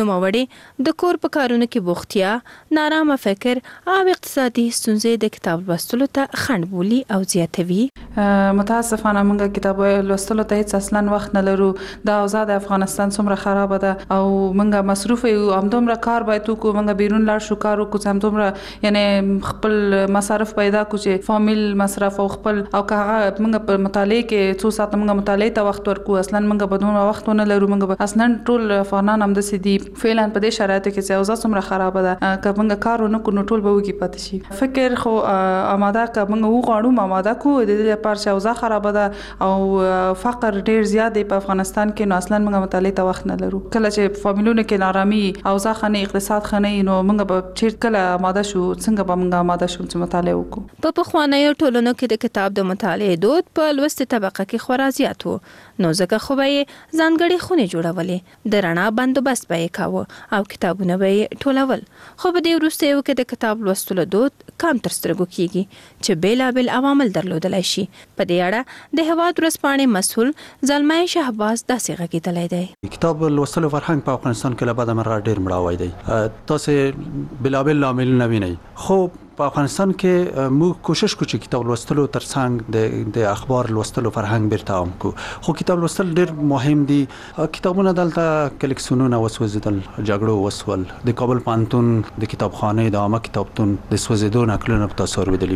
نوموړې د کور په کارونو کې بوختیا، نارامه فکر او اقتصادي ستونزې د کتاب لوستلو ته خنډ بولي او زیاتوي. متاسفانه موږ کتاب لوستلو ته هیڅ اصلا وخت نه لرو. دا اوضاع د افغانستان څومره خراب ده او موږ مصروف یو، همدومره کار باید وکړو، موږ بیرون لاړ شو کار وکړو، همدومره یعنی خپل مصارف پیدا کړو چې فامیل مصرف او خپل او که هغه موږ په مطالعه کې څو ساعت موږ مطالعه ته وخت ورکو اصلا موږ به دومره وخت نه لرو موږ اصلا ټول افغانان هم د سدي فعلا په دې شرایطو کې چې اوضاع څومره خراب ده که موږ کار نه کوو ټول به وږي پاتې شي فکر خو آماده که موږ وغواړو آماده کو د دې لپاره چې اوضاع خراب ده او فقر ډیر زیات دی په افغانستان کې نو اصلا موږ مطالعه ته وخت نه لرو کله چې فامیلونو کې نارامي اوضاع خنه اقتصاد خنه نو موږ به چیرته کله آماده شو څنګه به موږ آماده شو چې مطالعه وکړو په پخوانیو ټولنو کې د کتاب د مطالعې دود په لوستي طبقه کې خورا زیات و نو ځکه خو به ځانګړي خونې جوړولې د رڼا بندوبست به یې کاوه او کتابونه به یې ټولول خو په دې وروستیو کې د کتاب لوستلو دود کم تر سترګو کیږي چې بیلابل عوامل درلودلای شي په دې اړه د هواد ورځپاڼې مسؤل زلمای شهباز داسې غږیدلی دی کتاب لوستلو فرهنګ په افغانستان کې له بده مرغه ډیر مړاوی دی تاسو بلابل عاملونه وینئ خو په افغانستان کې موږ کوشش کوو چې کتاب لوستلو ترڅنګ د د اخبار لوستلو فرهنګ بیرته عام کو خو کتاب لوستل ډیر مهم دي کتابونه دلته کلیکسیونونه وسوځیدل جګړو وسول د کابل پانتون د کتابخانه د عامه کتابتون د سوځیدو نقلونه په تاسو ورېدلې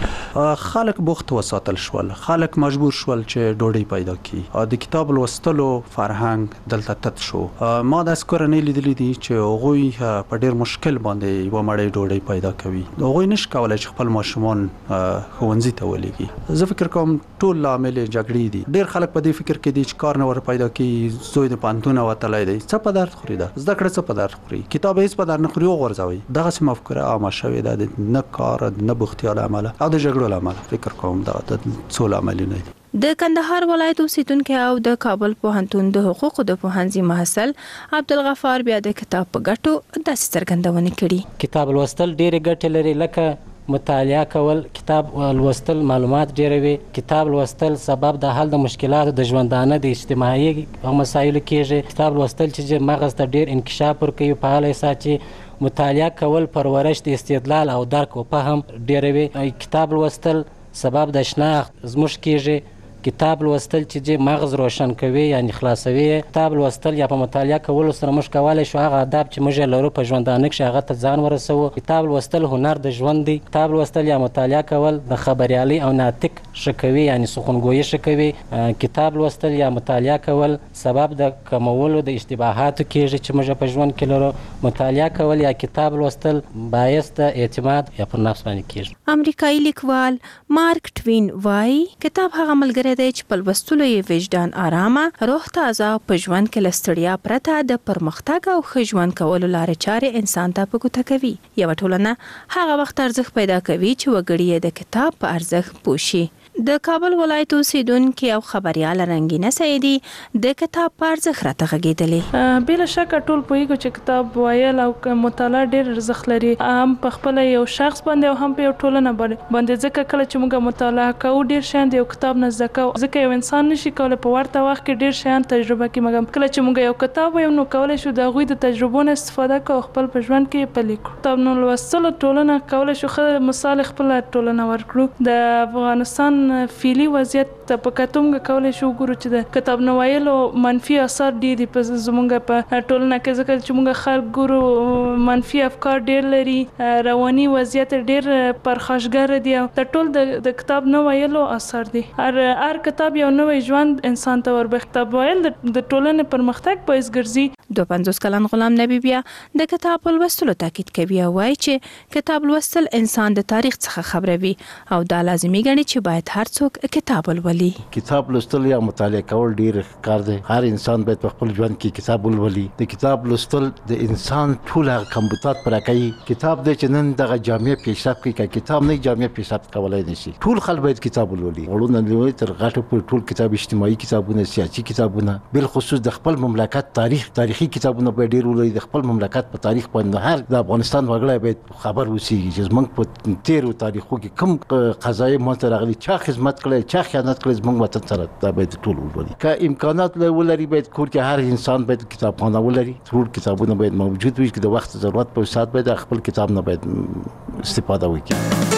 وي خلک بوخت وساتل شول خلک مجبور شول چې ډوډۍ پیدا کړي د کتاب لوستلو فرهنګ دلته تت شو ما د اسکورنې لیدلې دي چې هغوی په ډیر مشکل باندې یو مړی ډوډۍ پیدا کوي هغوی نش کولای چې خپل ماشومان ښوونځي ته ولېږي زه فکر کوم ټول عامل جګړې دي ډیر خلک په دې فکر کې دي چې کار نه ور پیدا کوي زوی د پانتون وتلی دی څه په درد خوري ده زده کړه څه په درد خوري کتاب هیڅ په درد نه خوري وغورځوي دغسې مفکوره عامه شوې ده د نه کار نه بوختیا له امله او د جګړو له امله فکر کوم دا د څو عاملونه دي د کندهار ولایت اوسیدونکو او د کابل پوهنتون د حقوقو د پوهنځي محصل عبدالغفار بیا د کتاب په ګټو داسې څرګندونه کړي کتاب لوستل ډېرې ګټې لري لکه مطالعه کول کتاب لوستل معلومات ډېروي کتاب لوستل سبب د حل د مشکلاتو د ژوندانه د اجتماعي مسایلو کېږي کتاب لوستل چې مغز ته ډېر انکشاف ورکوي فعال ساتي مطالعه کول پرورش د استدلال او درک او فهم ډېروي کتاب لوستل سبب د شناخت زموږ کېږي کتاب لوستل چې مغز روشن کوي یعنی خلاصوي کتاب لوستل یا په مطالعه کولو سره موږ کولی شو هغه آداب چې موږ لرو په ژوندانه کې هغه ته ځان ورسوو کتاب لوستل هنر د ژوند دی کتاب لوستل یا مطالعه کول د خبریالي او ناطق ښه کوي یعنی سخنګویي ښه کوي کتاب لوستل یا مطالعه کول سبب د کمولو د اشتباهاتو کېږي چې موږ په ژوند کې لرو مطالعه کول یا کتاب لوستل باعث د اعتماد یا پر نفس باندې کېږي امریکایي لیکوال مارک ټوین وایي کتاب هغه ملګری دی چې په لوستلو یې وجدان آرامه روح تازه په ژوند کې له ستړیا پرته د پرمختګ او ښه ژوند کولو لارې چارې انسان ته په ګوته کوي یوه ټولنه هغه وخت ارزښت پیدا کوي چې وګړي یې د کتاب په ارزښت پوه شي د کابل ولایت اوسیدونکي او خبريال رنگینه سیدي د کتاب په ارزښت راته غږېدلې بلا شک ټول پوهیږي چې کتاب وایل او مطالعه ډېر ارزښت لري هم په خپل یو شخص باندې او هم په یو ټولنه باندې ځکه کله چې موږ مطالعه کوو ډېر شیان د یو کتاب نه زده کوو ځکه یو انسان نشي کولای په ورته وخت کې ډېر شیان تجربه کړي مګر کله چې موږ یو کتاب وایو نو کولای شو د هغوی د تجربو نه استفاده کوو خپل په ژوند کې پلي کړو کتاب نو لوستل ټولنه کولای شو ښه مثال خپل ټولنه ورکړو د افغانستان فعلي وضعیت په کتوم کولای شو ګورو چې د کتاب نو وایلو منفي اثر ډېر دي په زمونږ په ټولنه کې ځکه چې موږ خلک ګورو منفي افکار ډېر لري رواني وضعیت ډېر پرخاشګر دي او د ټول د کتاب نو وایلو اثر دي هر هر کتاب یو نوې ژوند انسان ته وربخ کتاب وایل د ټولنې پرمختګ باعث ګرځي دوه پنځوس کلن غلام نبی بیا د کتاب لوستلو تاکید کوي او وایي چې کتاب لوستل انسان د تاریخ څخه خبروي او دا لازمي ګڼي چې باید هر څوک کتاب ولولي کتاب لوستل یا مطالعه کول ډیر کار دی هر انسان باید په خپل ژوند کې کتاب ولولي د کتاب لوستل د انسان ټول هغه کمبودات پر کوي کتاب د چنن دغه جامع پیشرفت کوي کتاب نه جامع پیشرفت کولای نشي ټول خلک باید کتاب ولولي ورونه لوي تر غټو پر ټول کتاب اجتماعي کتابونه سیاسي کتابونه بل خصوص د خپل مملکت تاریخ تاریخي کتابونه باید ډیر ولولي د خپل مملکت په تاریخ باندې هر د افغانستان وګړي باید خبر وسی چې موږ په تیرو تاریخو کې کوم قضايا مونږ راغلي چا خدمت کړي چا خیانت کړي زموږ وطن سره دا باید ټول ولولي که امکانات ولري باید کور کې هر انسان باید کتابخانه ولري ټول کتابونه باید موجود وي چې د وخت ضرورت په سات باید خپل کتاب نه باید استفاده وکړي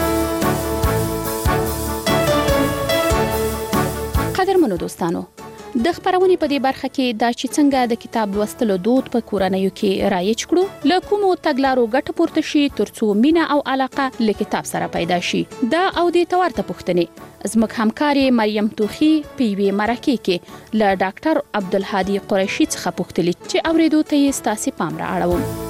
قدرمنو دوستانو د خبرونې په دې برخه کې دا چې څنګه د کتاب لوستلو دود په کورنیو کې رایج کړو، له کومو تګلارو ګټه پورته شي ترڅو مینه او علاقه له کتاب سره پیدا شي. دا او د تورته پوښتنې زموږ همکاري مریم توخی په یوې مرکې کې له ډاکټر عبدالهادي قریشي څخه پوښتلي چې اوریدو ته یې ستاسو پام را اړوم.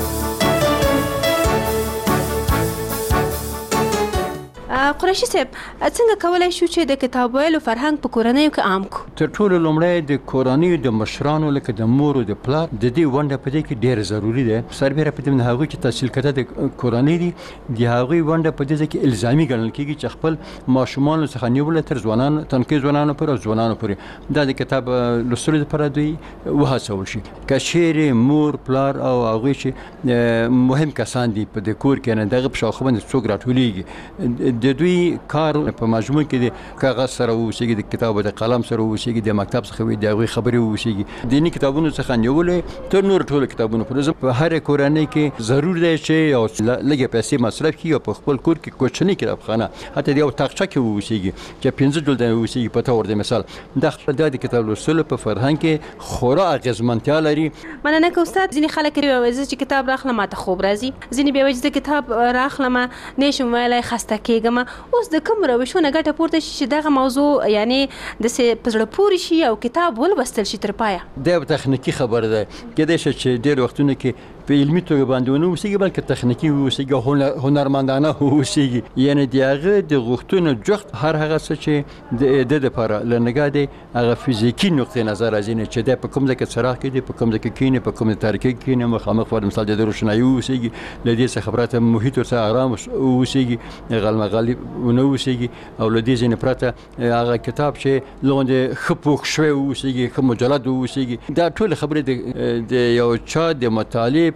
قریشي صاحب، څنګه کولای شو چې د کتاب ویلو فرهنګ په کورنیو کې عام کو؟ تر ټولو لومړی د کورنیو د مشرانو لکه د مور او د پلار د دې ونډه په دې کې ډېر ضروری ده. سربېره په دې هغه چې تحصیل کړه د کورنۍ دي د هغه ونډه په دې کې الزامي ګڼل کېږي چې خپل ماشومان څخه نیول تر ځوانان تنکي ځوانانو پر او ځوانانو پورې دا د کتاب لوستلو لپاره دوی وهڅول شي. کشیر مور پلار او هغه چې مهم کسان دي په د کور کې نه دغه په شاخه باندې څوک راټولېږي د دوی کار په مجموع کې د کاغذ سره وشيږي، د کتاب او د قلم سره وشيږي، د مکتب څخه وي د هغه خبرې وشيږي. دینی کتابونو څخه نیولې تر نور ټول کتابونو پر په هر کورنۍ کې ضرور دی چې یو لږه پیسې مصرف کړي او په خپل کور کې کوچنی کتابخانه حتی د یو تاقچه کې وشيږي چې پنځه جلد وشيږي. په تور د مثال د د کتاب لوستلو په فرهنګ کې خورا اغیزمنتیا لري. مننه که استاد. ځینې خلک وایي چې کتاب راخلم ماته خوب راځي، ځینې بیا وایي چې کتاب راخلم نشم ویلای خسته کېږم. اوس د کوم روشونه ګټه پورته شي چې دغه موضوع یعنی د څه پزړه پوري شي او کتاب ولوستل شي تر پایه؟ دا تخنیکی خبره ده. کېدای شي چې ډېر وختونه کې په علمي توګه باندې ونه وسیږي بلکې تخنیکی وسیږي، هنرمندانه وسیږي. یعنی دغه د غوښتنو جوخت هر هغه څه چې د د لپاره لنګا دی هغه فزیکی نقطه نظر ازینه چې د په کوم ځای کې څراغ کې دی په کوم ځای کې کینه په کوم تاریکی کې کینه مخامخ ور مثال د روشنايي وسیږي. لدې څخه خبرته محیط ورته آرام وسیږي غلمه غالب ونه وسیږي او لدې ځینې پرته هغه کتاب چې لوند خپوخ شوی وسیږي خو مجلد وسیږي. دا ټول خبرې د یو چا د مطالعه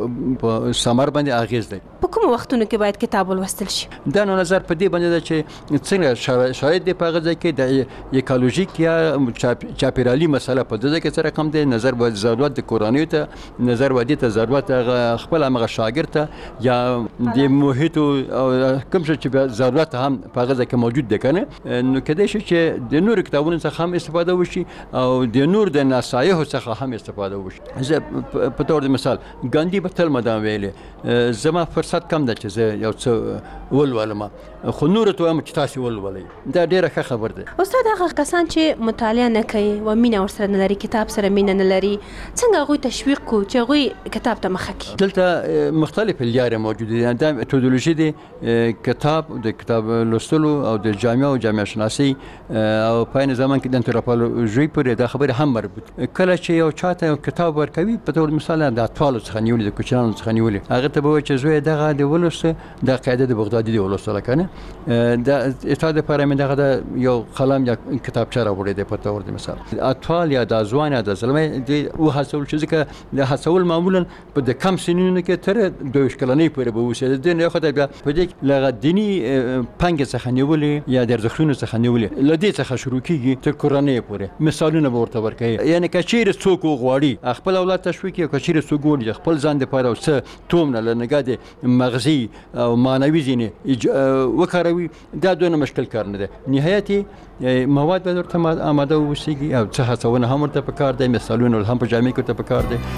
په ثمر باندې اغیز دی. په کوم وختونو کې باید کتاب ولوستل شي؟ دا نو نظر په دې باندې چې څنګه شاید د پاغه ځای کې د ایکولوژیک یا چاپیرالي مسله په دې کې سره کم دی. نظر به ضرورت د کورنیو ته نظر ودی ته ضرورت خپل هغه شاګرد ته یا د محیط او کوم څه چې ضرورت هم پاغه ځای کې موجود دی کنه نو کېدای شي چې د نور کتابونو څخه هم استفاده وشي او د نور د نصایح څخه هم استفاده وشي. زه په تور د مثال ګاندی په تل مدام ویلې زما فرصت کم ده چې زه یو څه ولولم خو نور ته هم چې تاسو ولولئ دا ډیره ښه خبر ده. استاد هغه کسان چې مطالعه نه کوي و مینه ورسره نه لري کتاب سره مینه نه لري څنګه غوي تشویق کو چې غوي کتاب ته مخه کړي؟ دلته مختلف لارې موجوده دي. دا میتودولوژي دي کتاب د کتاب لوستلو او د جامعه او جامعه شناسي او په عین زمان کې د انتروپولوژي پورې دا خبره هم مربوط. کله چې یو چاته کتاب ورکوي په تور مثال د اطفال څخه نیولې د کوچنانو څخه نیولې هغه ته به چې زوی دغه د ولوسته د قاعده د بغدادي دی ولوستل کنه دا استاد لپاره مې دغه یو قلم یا کتابچه راوړی دی په تور مثال اطفال یا د ځوان یا د زلمه د وهڅول چې ځکه د هڅول معمولا په د کم سنونو کې تر دوه کلنۍ پورې به وسه د نه خدای په دې لغه دینی پنګ څخه نیولې یا د ارزښتونو څخه نیولې لدې څخه شروع کیږي تر کورنۍ پورې مثالونه ورته ورکړي. یعنی کچیر څوک غواړي خپل اولاد تشویق کوي کچیر څوک غواړي خپل ځان د پاره څه تومنه لنګاده مغزي او مانوي زینه وکاروي دا دونه مشکل کار نه ده. نهایتي مواد به ورته آماده وسیږي او څه هڅونه هم ورته پکار دی مثالونه هم په جامع کې ورته پکار دی.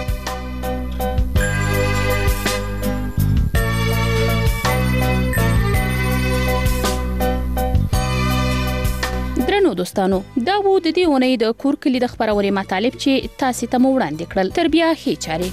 دوستانو دا وو د دې ونې د کور کلی د خبروري مطالب چې تاسو ته مو وړاندې کړل. تر بیا هي چاري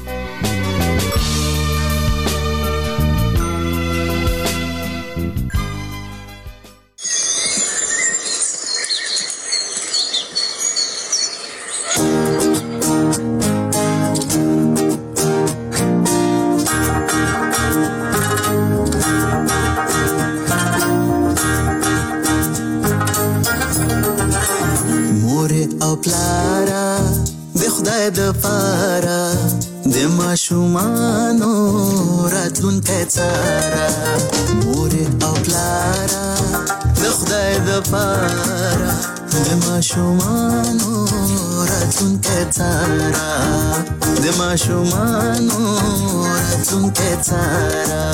د پارا د ماشومانو راتلونکي څارا مور او پلارا د خدای د پارا د ماشومانو راتلونکي څارا د ماشومانو راتلونکي څارا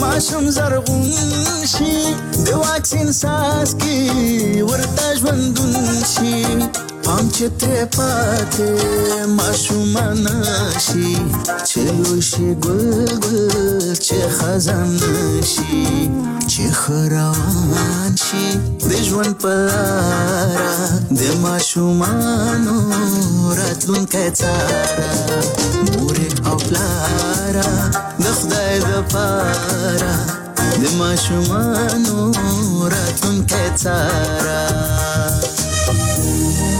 ماشوم زرغون شي د واکسین ساس کې ورته ژوندون شي پام چې ترې پاتې ماشومان شي چې لوی شي ګل ګل چې خزان شي چې ښه روان شي د ژوند په لاره د ماشومانو راتلونکی څاره مورې او پلاره د خدای دپاره د ماشومانو راتلونکی څاره